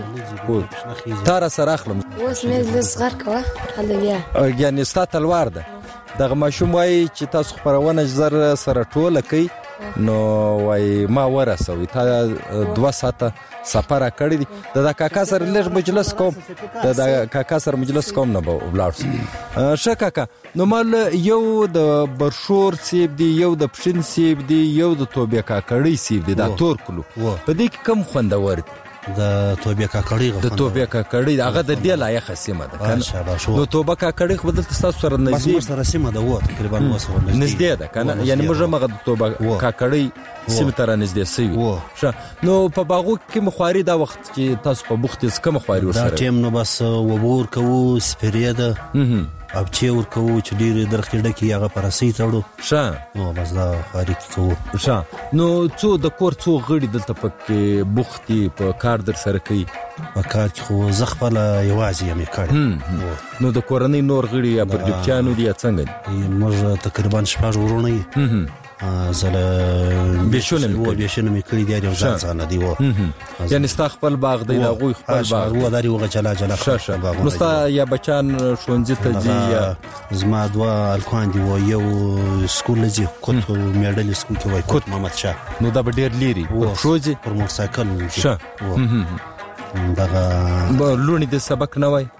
مې لږ غر کوه هلته بیا یعنې ستا تلوار ده دغه ماشوم وایي چې تاسو خپرونه زر سره ټوله کوي نو وایي ما ورسوي تا 2 ساعته سفر کړی دی د کاکا سره لږ مجلس کوم د کاکا سره مجلس کوم نه به ولاړ شو ښه کاکا نو مال یو د برشور سیب دی یو د پشین سیب دی یو د توبې کاکړۍ سیب دی دا تور کلو په دې کې کم خوندور دی د توبې کاکړۍ هغه د دې لایقه سیمه ده نو توبه کاکړۍ خو دلته ستاسو سره نږدې سره سیمه ده و تقریبا نږدې ده که نه یعنې موږ همغه د توبه کاکړۍ سیمې ته را نږدې سوي ښه نو په باغو کې کومه خواري دا وخت چې تاسو په بوخت یاست کومه خواري ورسره دا ټیم نو بس اوبه ورکوو سپرې ده ابچې ورکوو چې ډېرې درختې ډکې هغه په رسۍ تړو ښه نو بس دا خواري کوو ښه نو د کور څو غړي دلته پکې بوخت دي په کار در سره کوي په کار کې خو زه خپله یوازې یم یې کړی نو د کورنۍ نور غړي یا پرجپچیانو دي یا څنګه دي موږ تقریبا 6 ورونه یو زه له بېشونه مې کړي دي یو ځان دی یعنې ستا خپل باغ دی د هغوی خپل باغ و دا هغه جلا نو ستا یا بچیان ښوونځي ته ځي یا زما 2 هلکان دي و یو سکول ځي کوت میډل سکول کې وایي کوت محمد شاه نو دا به ډېر لرې په پښو ځي پر موټرسایکل ښه دغه لوڼې د سبق نه وایي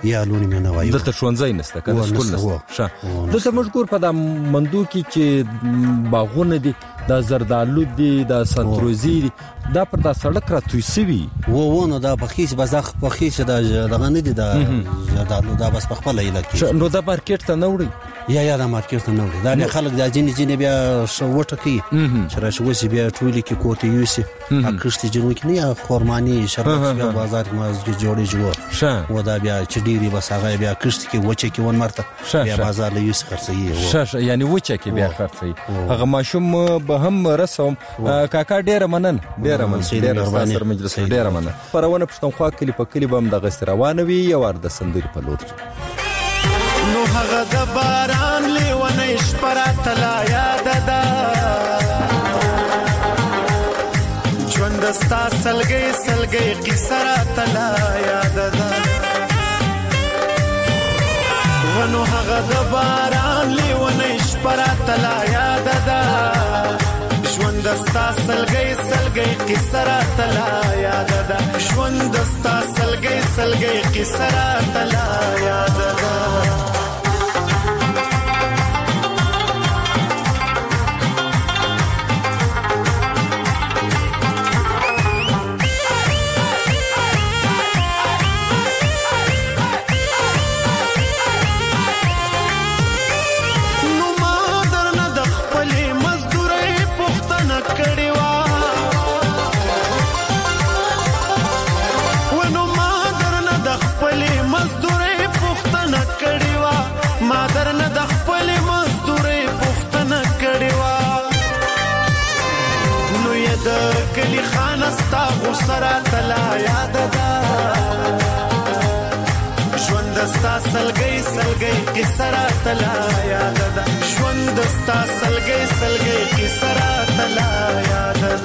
یا لونی مې نه وایو دلته ښوونځی نشته کنه سکول نشته ښه دلته موږ ګور په دا مندو کې چې باغونه دي دا زردالو دي دا سنتروزي دي دا پر دا سړک را توی سوي ونه دا پخیس بزخ پخیس دا دغه نه دي دا زردالو دا بس په خپل علاقې نو دا مارکیټ ته نه وړي یا دا مارکیټ ته نه وړي دا نه خلک دا جنې بیا وټه کوي چې راشي وسی بیا ټولې کې کوته یوسي اکشتي جنو کې نه خرماني شربت بیا بازار کې ما جوړې جوړ و دا بیا چې ډيري بس هغه بیا کشت کې وچه کې ون مرته بیا بازار له یوس خرڅي یعنی وچه کې بیا خرڅي هغه ماشوم به هم رسوم کاکا ډېر منن ډېر سره مجلس ډېر منن پرونه پښتونخوا کلی په کلی بم د غستروانوي یو ورده سندري په لور نو هغه د باران لیونه شپره تلا یاد ده ژوند ستا سلګي قصه را تلا یاد ده ونو هغه د باران لیونه شپره تلا یاد ده ژوند ستا سلګي قصه را تلا یاد ده ژوند ستا سلګي قصه را تلا یاد ده کلی خانستا غسرا تلا یاد ده ژوند ستا سلګي قصرا تلا یاد ده ژوند ستا سلګي قصرا تلا یاد ده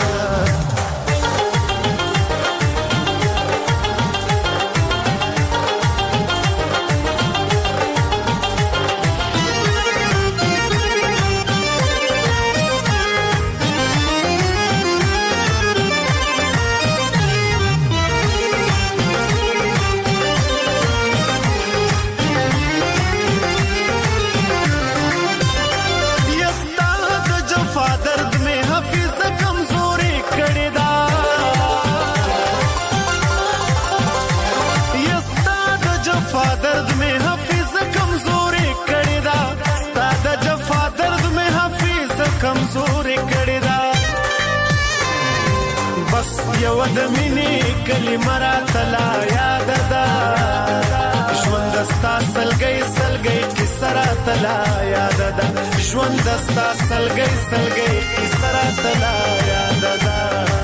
یو د مینې کلمه را تلا یاد ده ژوند ستا سلګي قصه را تلا یاد ده ژوند ستا سلګي قصه را تلا یاد ده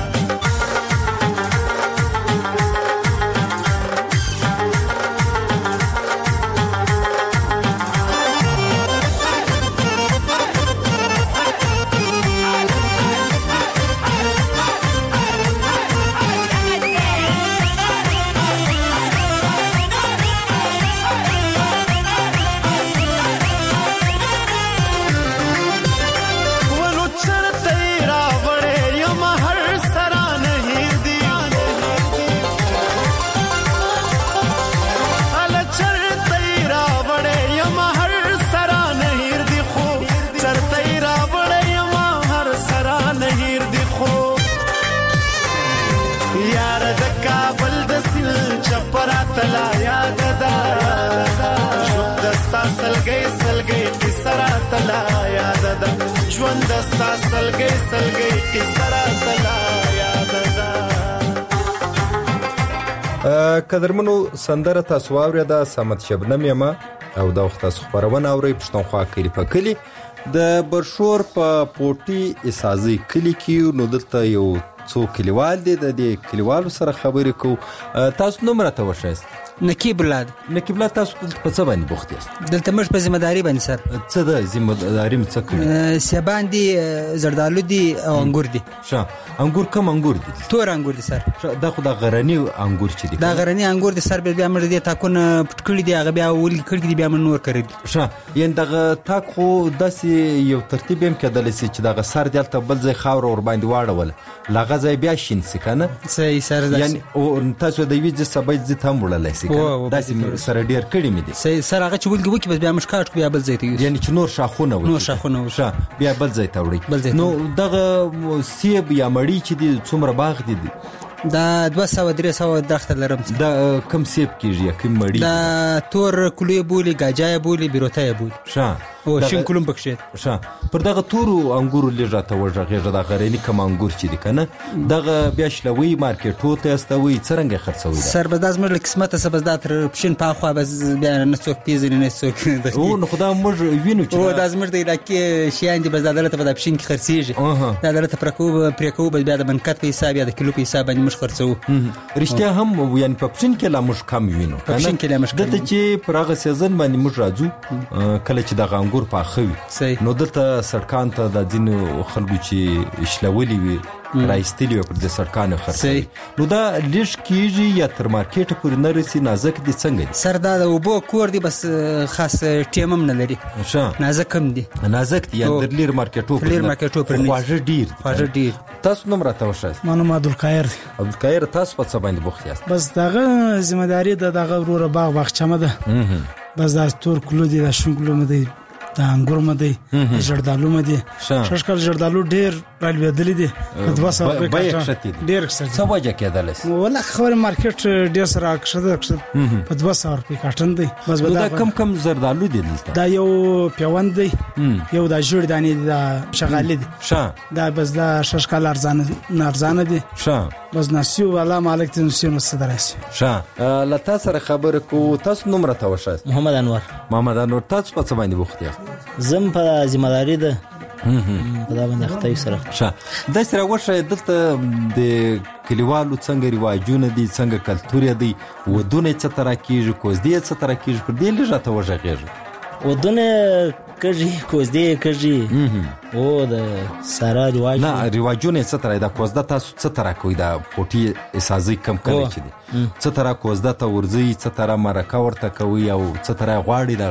تلا یاد ده ژوند ستا سلګي قصه را تلا یاد ده ژوند ستا سلګي قصه را تلا یاد ده قدرمنو سندره تاسو واورېده سمت شبنم یما او دا وخت تاسو خبرونه اورئ پښتونخوا کلی په کلی د برشور په پورټي اسازي کلی کې نو دلته یو څو کلیوال دي د دې کلیوالو سره خبرې کو تاسو نوم راته وښایست نقیب الله تاسو په څه باندې بوخت یاست دلته مش په ذمہ داری باندې سر څه د ذمہ داری څه کوي سیبان دي زردالو دي او انګور دي ښه انګور کوم انګور دي تور انګور دي سر دا خو د غرنی انګور چې دي دا غرنی انګور دي سر بیا مړ دي تاکونه پټکړي دي هغه بیا ول کړي دي بیا نور کړي ښه یان دغه تاک خو داسې یو ترتیب هم کېدل چې دغه سر دلته بل ځای خاور ور باندې واړول لغه ځای بیا شین سکنه صحیح سر یعنی او تاسو د ویځ سبای ځ تم وړلای سي داسې سره ډیر کړي مې دي سره هغه چې ولګي وکي بس بیا مشکاټ بیا بل ځای ته یعنی چې نور شاخونه بیا بل ځای ته وړي نو دغه سیب یا مړی چې دي څومره باغ دي دا 200-300 درخت لرم دا کم سیب کیږي کم مړی دا تور کلوې بولی گاجای بولی بیروتای بولی او شین کلم پکښه پر دغه تورو انګورو لږه ته ورغه دا غرینی کم انګور چې دي کنه دغه بیا شلوي مارکیټو ته استوي څنګه خرڅوي سر بداز مړ قسمت سبز دا تر پښین په خو بس بیا نه څوک پیژنې نه څوک او نو خدای موږ وینو چې او داز مړ دی لکه شیان دي بس دا دلته په پښین کې خرڅيږي دا دلته پرکو بیا د منکت په حساب یا د کیلو په حساب باندې مش خرڅو رښتیا هم یعنی په پښین کې لا مش کم وینو پښین کې لا مش دته چې پرغه سیزن باندې مش راځو کله چې د انګور پاخوي نو دلته سړکان ته د دینو خلکو چې شلولي وي راځتلی پر د سړکانو خرڅي نو دا لیش کیږي یا تر مارکیټ پورې نه رسي نازک دي څنګه دي سر دا وبو کور دی بس خاص ټیمم نه لري نازک کم دي نازک دي یا د لیر مارکیټو پر خواجه ډیر تاسو نوم راته وښایئ مانو عبدالقاهر تاسو په څه باندې بوخت یاست بس دغه ذمہ داری دغه ورور باغچمه ده بس دا تور کلو دي دا شون کلو مده دا انګور مده جردالو مده ششکل جردالو ډیر رالیدل دي په 200 روپے ډیر څه وجه کېدل ولا خبر مارکیټ ډیر سره کښته په 200 روپے کاټن دی بس دا کم زردالو دي دا یو پیوند دی یو دا جوړ دانی دا شغال دي دا بس دا ششکل ارزانه دي بس ناسیو والا مالک ته نسیو صدراسي لتا سره خبر کو تاسو نوم راته وښایئ محمد انور تاسو په څه باندې بوخت یاست زم په ذمہ داری ده په دا باندې اخته سره دا سره وښه دلته د کلیوالو څنګه رواجونه دي څنګه کلتور دي ودونه څه تر کېږي کوزدي څه تر کېږي پر دې لږه ته وژغېږي ودونه کږي کوزدي کږي او د سارا رواج نه رواجونه څه تر دا کوزده تاسو څه تر کوي دا پټي اساسي کم کړی چې دي څه تر کوزده ته ورځي څه تر مرکه ورته کوي او څه تر غواړي دا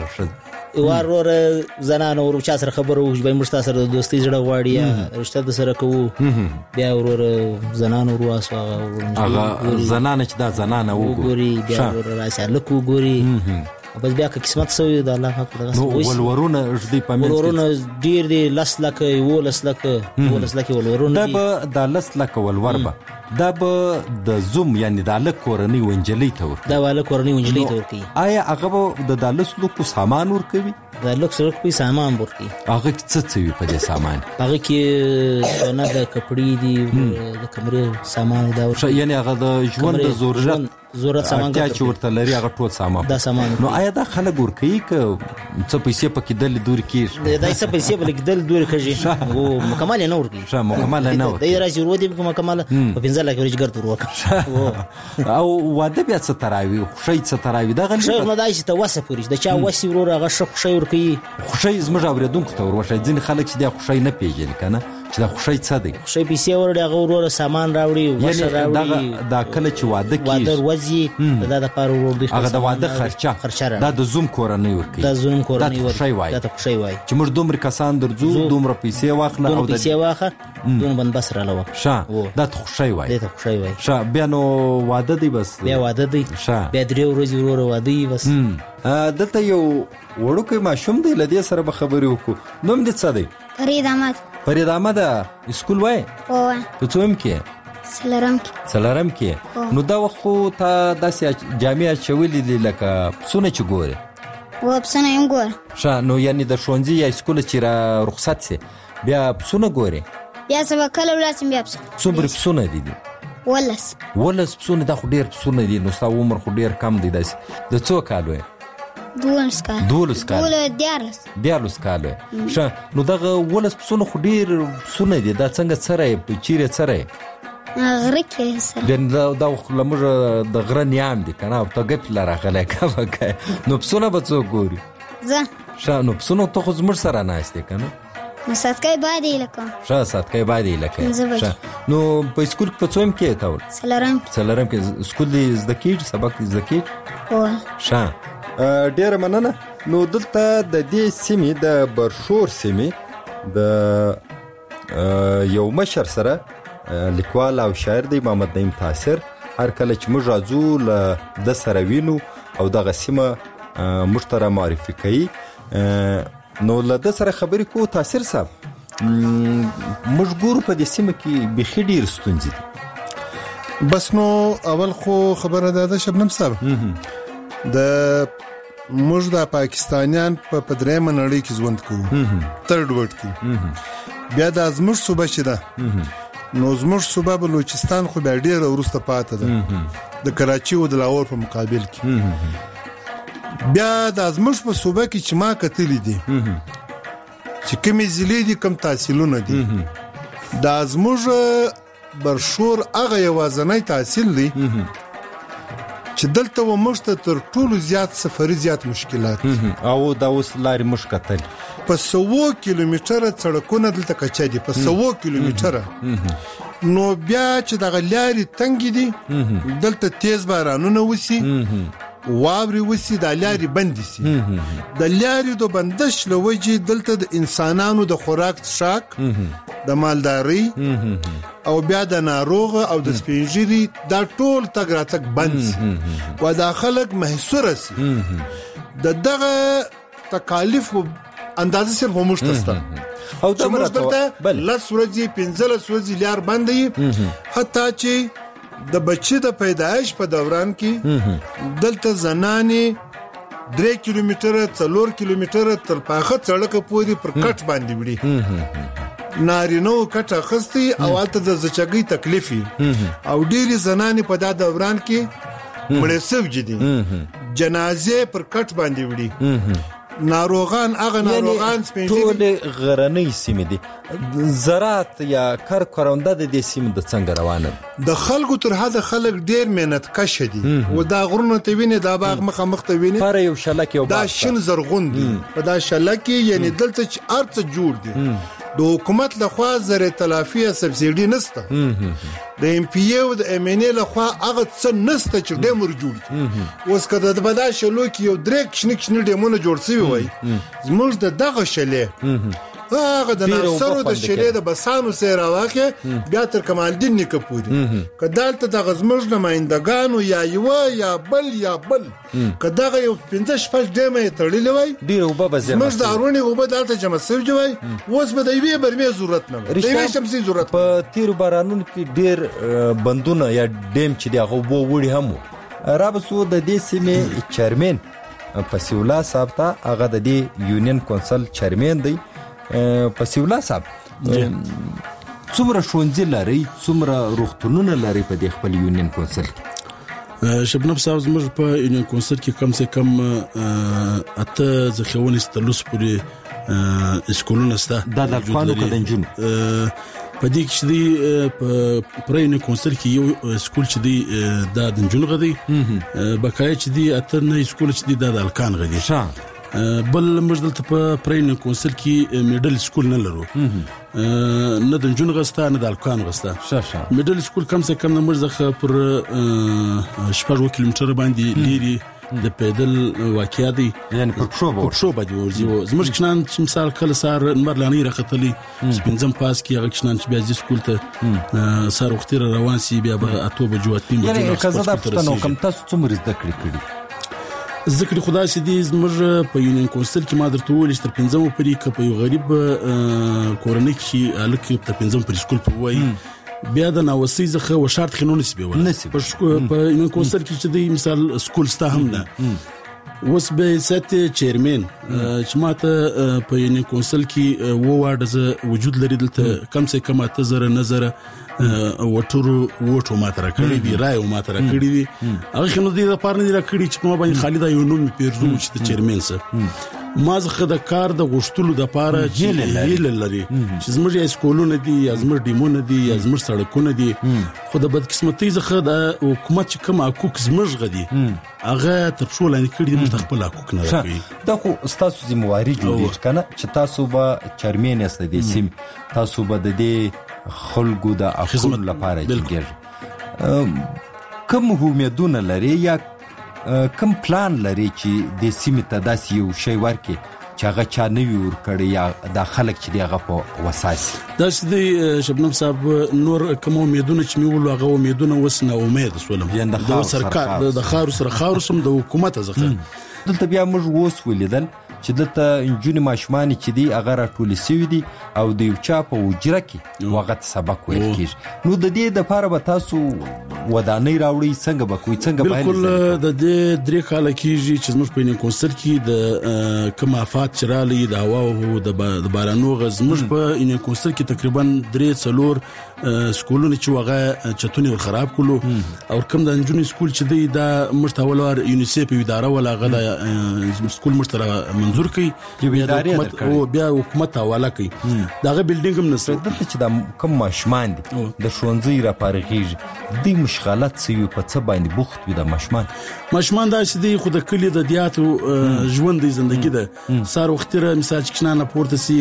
ور زنانه ور چا سره خبرو به مشتا سره د دوستي جوړه غواړي یا رشتہ د سره کوو بیا ور زنانه ور واسو هغه زنانه چې دا زنانه وګوري بیا ور راځي لکه وګوري بس بیا که قسمت سوی د الله حق دغه ولورونه ژدي پامې ولورونه ډیر دي لس لکه ولورونه دا لس لکه ولوربه دا به د زوم یعنی د الک کورنۍ ونجلې ته ور دا والک کورنۍ ونجلې ته ور کوي آیا هغه د دالس لوکو سامان ور کوي د لوکس په سامان ور کوي هغه څه په دې سامان هغه کې نه د کپړې دي د کمرې سامان دا یعنی هغه د ژوند د ضرورت سامان چې ورته لري هغه ټول سامان دا سامان نو آیا دا خلک ور کوي ک څه پیسې پکې دل دور کیږي دا څه پیسې بل دل دور کیږي او مکمل نه ور کوي مکمل نه ور دا راځي ور دي مکمل په 15 لک ورځ ګرځور وکړه او واده بیا څه تراوي خوشي څه تراوي دا غن شي نه دای چې ته وسه پوریش دا چا وسی ورور هغه خوشي ور کوي خوشي زموږ اوریدونکو ته وروښه ځین خلک چې دا خوشي نه پیژني کنه چې دا خوشي څه دی خوشي پیسې ورډي هغه ورور سامان راوړي وسه راوړي دا کله چې واده کیږي واده ورځي دا د پاره ورور دي هغه د واده خرچه دا د زوم کورنۍ ور کوي دا زوم کورنۍ ور کوي دا خوشي وای چې موږ دومره کسان درځو دومره پیسې واخله او د پیسې واخه دون بند بس را لوه دا خوشي وای دا خوشي وای بیا نو واده دی بس بیا واده دی بیا درې ورځې ورور واده دی بس دته یو وړوکی ماشوم دی لدی سره به خبرې وکړو نوم دې څه دی فرید احمد اسکول وای په څوم کې سلرم کې نو دا وخت ته داسې جامعه چولې لکه سونه چې ګوره پسونه هم ګوره نو یعنی د ښوونځي یا اسکول چې رخصت سي بیا پسونه ګوره بیا سبا کله ولاسم بیا څومره پسونه دي ولس پسونه دا خو ډیر پسونه دي نو ستا عمر خو ډیر کم دی داسې د څو کالو 12 کال نو دغه ولس پسونه خو ډیر پسونه دي دا څنګه سره چیرې سره غره کې سره دا لمر د غره نیام دي کنه او ته ګپ لاره غلې کا نو پسونه به څو ګوري نو پسونه ته خو زمر سره ناشته کنه ساتکای باندې لکه نو په اسکول په څوم کې تا سلرم کې اسکول دې زده کیږي سبق دې زده کیږي ډیر مننه نو دلته د دې سیمې د برشور سیمې د یو مشر سره لیکوال او شاعر دی محمد نعیم تاثر هر کله چې موږ راځو له د سره وینو او دغه سیمه موږ ته را معرفي کوي نو له د سره خبرې کوو. تاثیر صاحب موږ ګورو په دې سیمه کې بیخي ډېر ستونزې دي. بس نو اول خو خبره ده شبنم صاحب د موږ د پاکستانیان په درېمه نړۍ کې ژوند کوو ترډ ورډ کې بیا د زموږ صوبه چې ده نو زموږ صوبه بلوچستان خو بیا ډېره وروسته پاتې ده د کراچي او د لاهور په مقابل کې. بیا د زموږ په صوبه کې چې ما کتلې دي چې کومې ضلعې دي کوم تحصیلونه دي د زموږ برشور هغه یوازنی تحصیل دی چې دلته و موږ ته تر ټولو زیات سفري زیات مشکلات او دا اوس لارې موږ کتل په 100 کیلومتره سړکونه دلته کچا دي په 100 کیلومتره نو بیا چې دغه لارې تنګې دي دلته تیز بارانونه وسی واوري وسی د لارې بندې سي د لارې د بندش لوجې دلته د انسانانو د خوراک شاک د مالداري او بیا د ناروغ او د سپینجری دا ټول تګ راتګ بند و دا خلک محصور سي دغه تکالیف اندازه سره همشتسته او دا مرته لس ورځې 15 ورځې لار بندي حتی چې د بچی د پیدایش په دوران کې دلته زنانې 3 کیلومتره 4 کیلومتره تر پاخه سړک پورې پر کټ باندې وړي نارینو کټ اخستي او الته د زچګي تکلیفي او ډېری زنانې په دا دوران کې مړې سوي دي جنازې پر کټ باندې وړي ناروغان هغه ناروغان سپینځي ټول غرنۍ سیمې دي زراعت یا کار کارونده د دې سیمې د څنګه روانه د خلکو تر حد خلک ډیر مهنت کش دي و دا غرونه ته ویني دا باغ مخ ته ویني پر یو شلک یو دا شین زرغون دي په دا شلک یعنی دلته چې ارڅ جوړ دي د حکومت لخوا زره تلافیه سبسیډي نسته د ام پی او د ام ان ای لخوا هغه څه نسته چې ډیمور جوړ اوس کده د بدا شلو کې یو درې کښنه ډیمونه جوړ شوی وای زموږ د دغه شلې هغه د ناصرو د شلې د بسانو سره واخه بیا تر کمال الدین نیکه پوري کدالته د غزمج نمائندګانو یا بل کداغه یو 15 شپږ ډیمه تړلې وای ډیر وبه زما زموږ دارونه وبه دالته جمع سوي وای اوس به د یوې برمه ضرورت نه دی شمسي ضرورت په تیر بارانونو کې ډیر بندونه یا ډیم چې دغه وو وړي هم رابسو د دې سیمې چیرمن پسیولا صاحب ته هغه د دې یونین کونسل چیرمن دی پسیولا صاحب څومره ښوونځي لري څومره روغتونونه لري په دې خپل یونین کونسل کې شبنم صاحب زموږ په یونین کونسل کې کم سے کم اته ځخونه ستلوس پورې اسکولونه سته د ځوانو کډنجونو په دې کې دی په پرېنه کونسل کې یو اسکول چې دی د دنجون غدي بقای چې دی اته نه اسکول چې دی د الکان غدي بل مجدل ته په پرېنه کونسل کې میډل اسکول نه لرو نه د جون غستا نه د الکان غستا میډل اسکول کم سے کم مرزخه پر 8 کیلومتر باندې لري د پیدل واقعیا دی یعنی په شو باندې ورځي زموږ کښنان چې مثال کله سار مرلانی راختلی سپینځم پاس کې هغه کښنان چې بیا د سکول ته سار وخت روان سي بیا به اته بجو اتیم یعنی کزه د پښتنو کم تاسو څومره زده کړی ذکر خدا سي دي زموږ په یونین کونسل کې ما درته ویل چې تر 15 پرې ک په یو غریب کورنۍ کې الکه تر 15 پرې سکول پوي بیا د ناوسي زخه و شرط خنون نسبي ولا په یونین کونسل کې چې دی مثال سکول ستا هم نه وس به ست چیرمن چې ماته په یونین کونسل کې و وارد وجود لري دلته کم سے کم اته زره نظر وټو ماتره کړی دی رائے ماتره کړی دی هغه خنو دي د پارن دي کړی چې په باندې خالد یو نوم پیرزو چې د چیرمن سره ما زخه د کار د غشتلو د پاره چې لري چې زموږ اسکولونه دي زموږ ډیمونه دي زموږ سړکونه دي خو د بدقسمتۍ زخه د حکومت چې کوم حقوق زموږ غدي هغه تر څو لاندې کړی د خپل حقوق نه راوي دا خو تاسو ذمہواری جوړی کنه چې تاسو به چیرمن یاست د سیم تاسو به د دې خلګو د افغان لپاره کېږي کوم امیدونه لري یا کوم پلان لري چې د سیمې ته داسې یو شی ورکړي چې هغه چا نه وي ورکړی یا دا خلک چې دی هغه په وساسي دا چې شبنم صاحب نور کوم امیدونه چې میول هغه امیدونه وسنه امید سولم د سرکار د خارو سم د حکومت ځخه دلته بیا موږ اوس ولیدل چې دلته انجونې ماشومان چې دی هغه راټولې سوي دي او د یو چا په حجره کې هغه ته سبق ویل کېږي نو د دې دپاره به تاسو ودانۍ راوړئ څنګه به کوئ څنګه بالکل د دې 3 کاله کېږي چې زموږ په یونین کونسل کې د کوم آفات چې راغلي د هوا او د بارانو غږ زموږ په یونین کونسل کې تقریبا 3-4 سکولونه چې هغه چتونی ور خراب کړو او کوم د انجونې سکول چې دی دا مشتولار یونیسف اداره ولا غدا سکول مشترک منظور کړي او بیا حکومت حواله کړي داغه بلډینګ هم نسره دلته چې د کوم ماشومان دي د ښوونځي را پارغیږي د مشغلات سوي په څه باندې بوخت وي د ماشومان دا چې دی خو د کلی د دیاتو ژوند دی زندگی ده سار وختره مثال چې کښنه پورته سي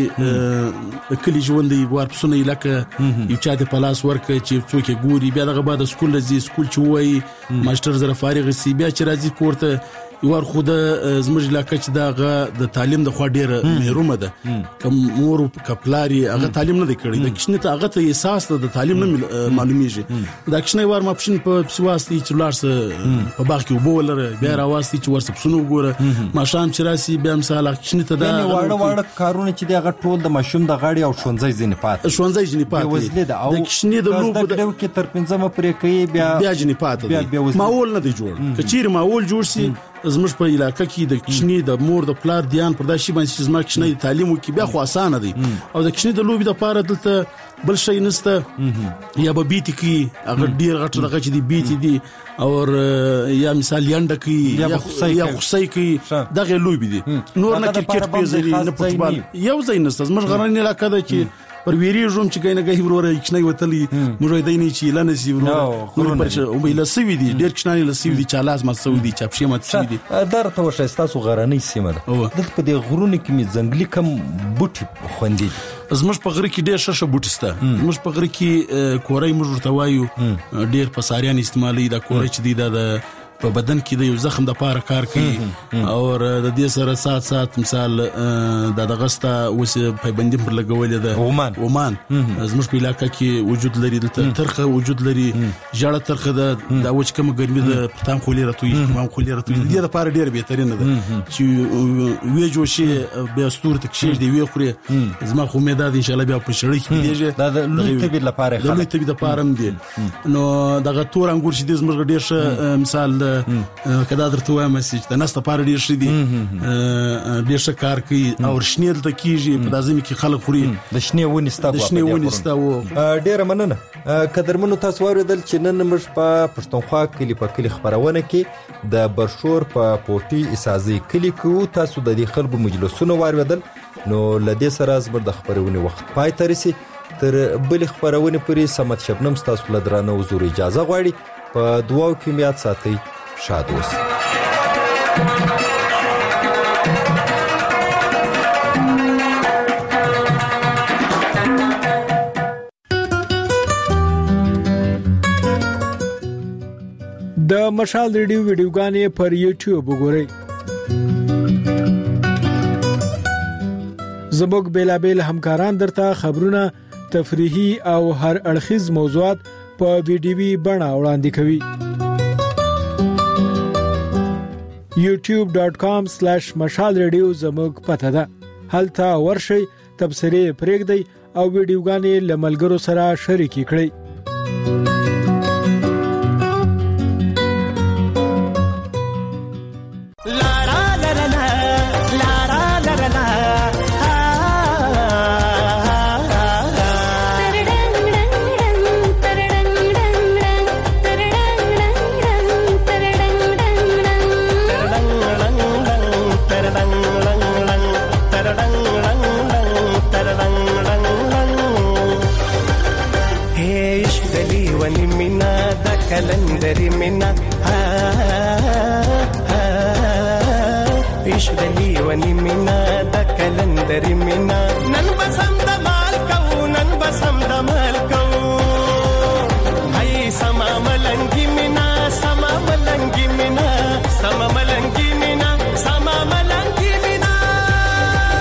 د کلی ژوند دی ورپسونه لکه یو چا د پلاس ورکه چې څوک ګوري بیا دغه بعد سکول لزی سکول چې وای ماستر زره فارغ سي بیا چې راځي کورته یوار خود زموږ علاقه چې داغه د تعلیم د خوا ډیره محرومه ده کوم مور کپلاری هغه تعلیم نه کړی د کښنه ته هغه ته احساس د تعلیم نه معلومیږي دا کښنه وار ما پښین په سواستی چې لارس په باغ کې وبولره بیا راوستي چې ورس پسونو وګوره ما شام چې راسي بیا مثال کښنه ته دا واړه کارونه چې دغه ټول د ماشوم د غاړي او ښوونځي ځنې پات وزله د کښنه د لوب د کې تر 15 پرې کوي بیا ځنې پات ماول نه دی جوړ کچیر ماول جوړ سي زموږ په علاقه کې د کښنی د مور د پلار دیان پر داسې باندې چې زما کښنی تعلیم وکي بیا خو اسانه دی او د کښنی د لوبي د پاره دلته بل شي نسته یا به بیت کی هغه ډیر غټ دغه چې دی بیت دی او یا مثال ینډ کی یا خصای کی دغه لوبي دی نور نه کرکټ پیزري نه فوتبال یو ځای نسته زموږ غرنی علاقه ده چې پر ویری روم چې ګینه غي وروره کښنی وتلی مجاهدین چې لنه سی وروره پر او به لسوي دي ډیر کښنی لسوي دي چالاس ما سوي دي چاپشي مت سوي دي درته وشستا سو غرنی سیمه ده دلته په دې غرونه کې می ځنګلي کم بوټي خوندي زموږ په غره کې ډیر ششه بوټي سته زموږ په غره کې کورای موږ ورته وایو ډیر پساریان استعمالي دا کورای چې دی د په بدن کې د یو زخم د پاره کار کوي او د دې سره سات مثال د دغستا اوس پیبندیم پر لګولې ده ومان زموږ په علاقه کې وجود لري د ترخه وجود لري جړه ترخه د اوچ کوم ګرمي د پټام خولي راتوي تمام خولي راتوي د دې لپاره ډیر بهترینه ده چې وی جوشي بیا ستور تکشیر دی وی خوري زما خو مې د ان شاء الله بیا په شړې کې دیږي د لوی تبي لپاره د لوی تبي لپاره هم دي نو دغه تور انګور چې د زموږ ډیر ښه مثال کدا درته وایم چې د نسته پاره ډیر شي دي ډیر ښه کار کوي او شنیل ته کیږي په لازمي کې خلک خوري د شنی ونستا ډیر مننه قدرمنو تاسو اوریدل چې نن موږ په پښتونخوا کلی خبرونه کې د برشور په پورټي اسازي کلی کو تاسو د دې خلکو مجلسونه وارویدل نو لدې سره زبر د خبرونه وخت پای ته رسي تر بل خبرونه پرې سمت شبنم تاسو لدرانه حضور اجازه غواړي په دعاو کې میات ساتي شاد اوسئ د مشال ریډیو ویډیوګانې پر یوټیوب وګورئ زموږ بیلابل همکاران درته خبرونه تفریحي او هر اړخیز موضوعات په ویډیوي بڼه وړاندې کوي youtube.com/مشال ریډیو زموږ پته ده هلته ورشئ تبصرې پرېږدئ او ویډیوګانې له ملګرو سره شریکې کړئ کلندری مینا پیش دلی ونی مینا د کلندری مینا نن بسم د مال کو نن بسم د مال کو ای سما ملنگی مینا سما ملنگی مینا سما ملنگی مینا سما ملنگی مینا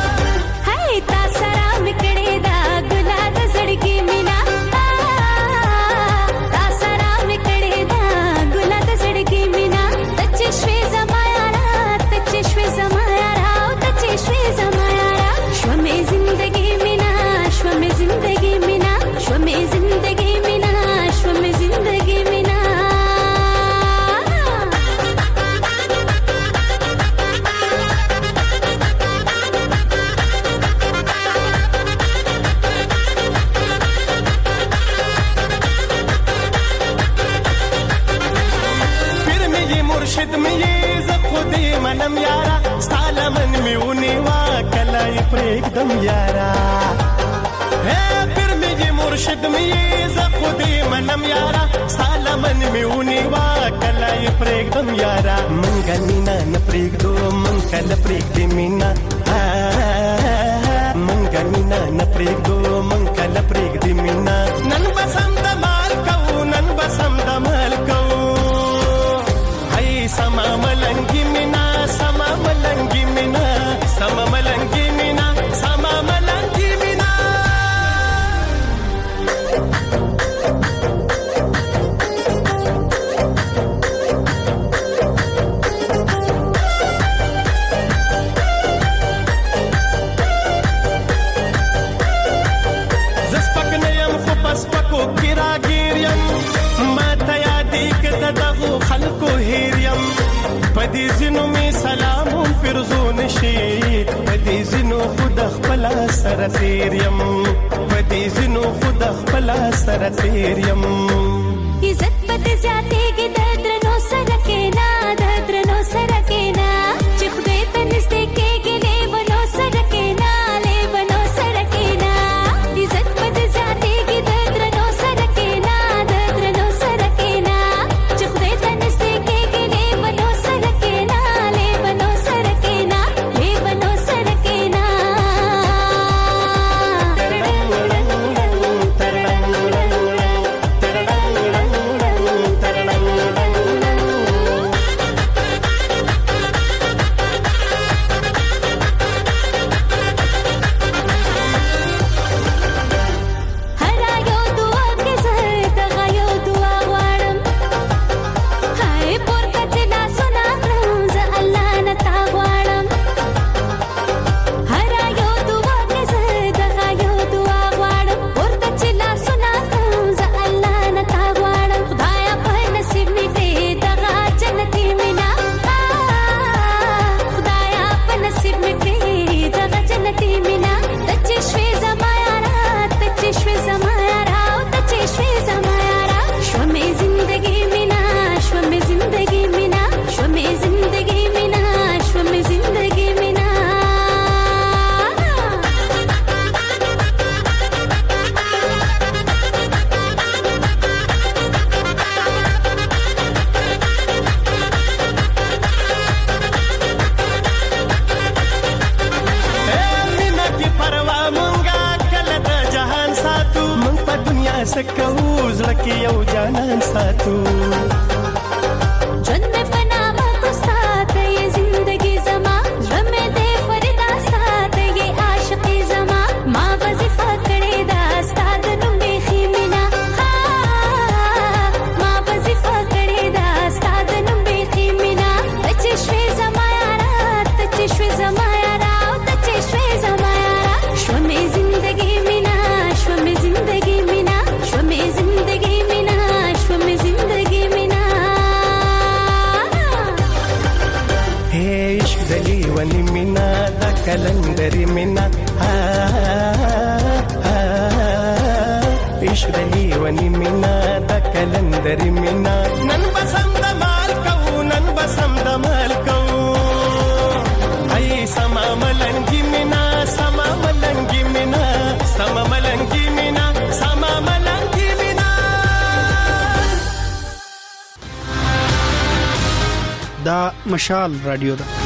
میونی وا کله پرېږدم یارا پیر می مرشد می ز خودی منم یارا سالمن میونی وا کله پرېږدم یارا منګه مینا نه پرېږدو من کله پرېږدې مینا منګه مینا نه پرېږدو من کله پرېږدې مینا نن بسم د مال کو نن بسم د مال کو هاي سما ملنګي مینا سما ملنګي مینا سما ملنګي مینا سما ملنګي مینا پکو کرا ګیریم ما ته یادې کته دغه خلکو هیریم پدې زینو می سلام فرزون شي پدې زینو خود خپل سره تیریم پدې زینو خود خپل سره تیریم عزت پدې زیاتې کې د درنو سره کې نه د درنو سره کې نه چې خدای ته نږدې کېږي له ونو سره کې نه له ونو سره کې نه عزت پدې زیاتې سکو زړه یو جانان ساتو ژوند په نامه کو ساته یې زندگی زما ژوند دې فردا ساته یې عاشقي زما ما وظیفه کړې دا ستاد نوم بخي مینا ما وظیفه کړې دا ستاد نوم بخي مینا چې شوي زما یارا چې شوي زما یارا چې شوي زما یارا شو مې زندگی مینا شو مې زندگی مینا شو مې زندگی مینا شو مې زندگی مینا عشق دلی ونی مینا دا کلندری مینا عشق دلی ونی مینا دا کلندری مینا نن بسم د مال کو نن بسم د مال کو ای سما ملنګي مینا سما ملنګي مینا سما ملنګي مینا سما ملنګي مینا دا مشال رادیو ده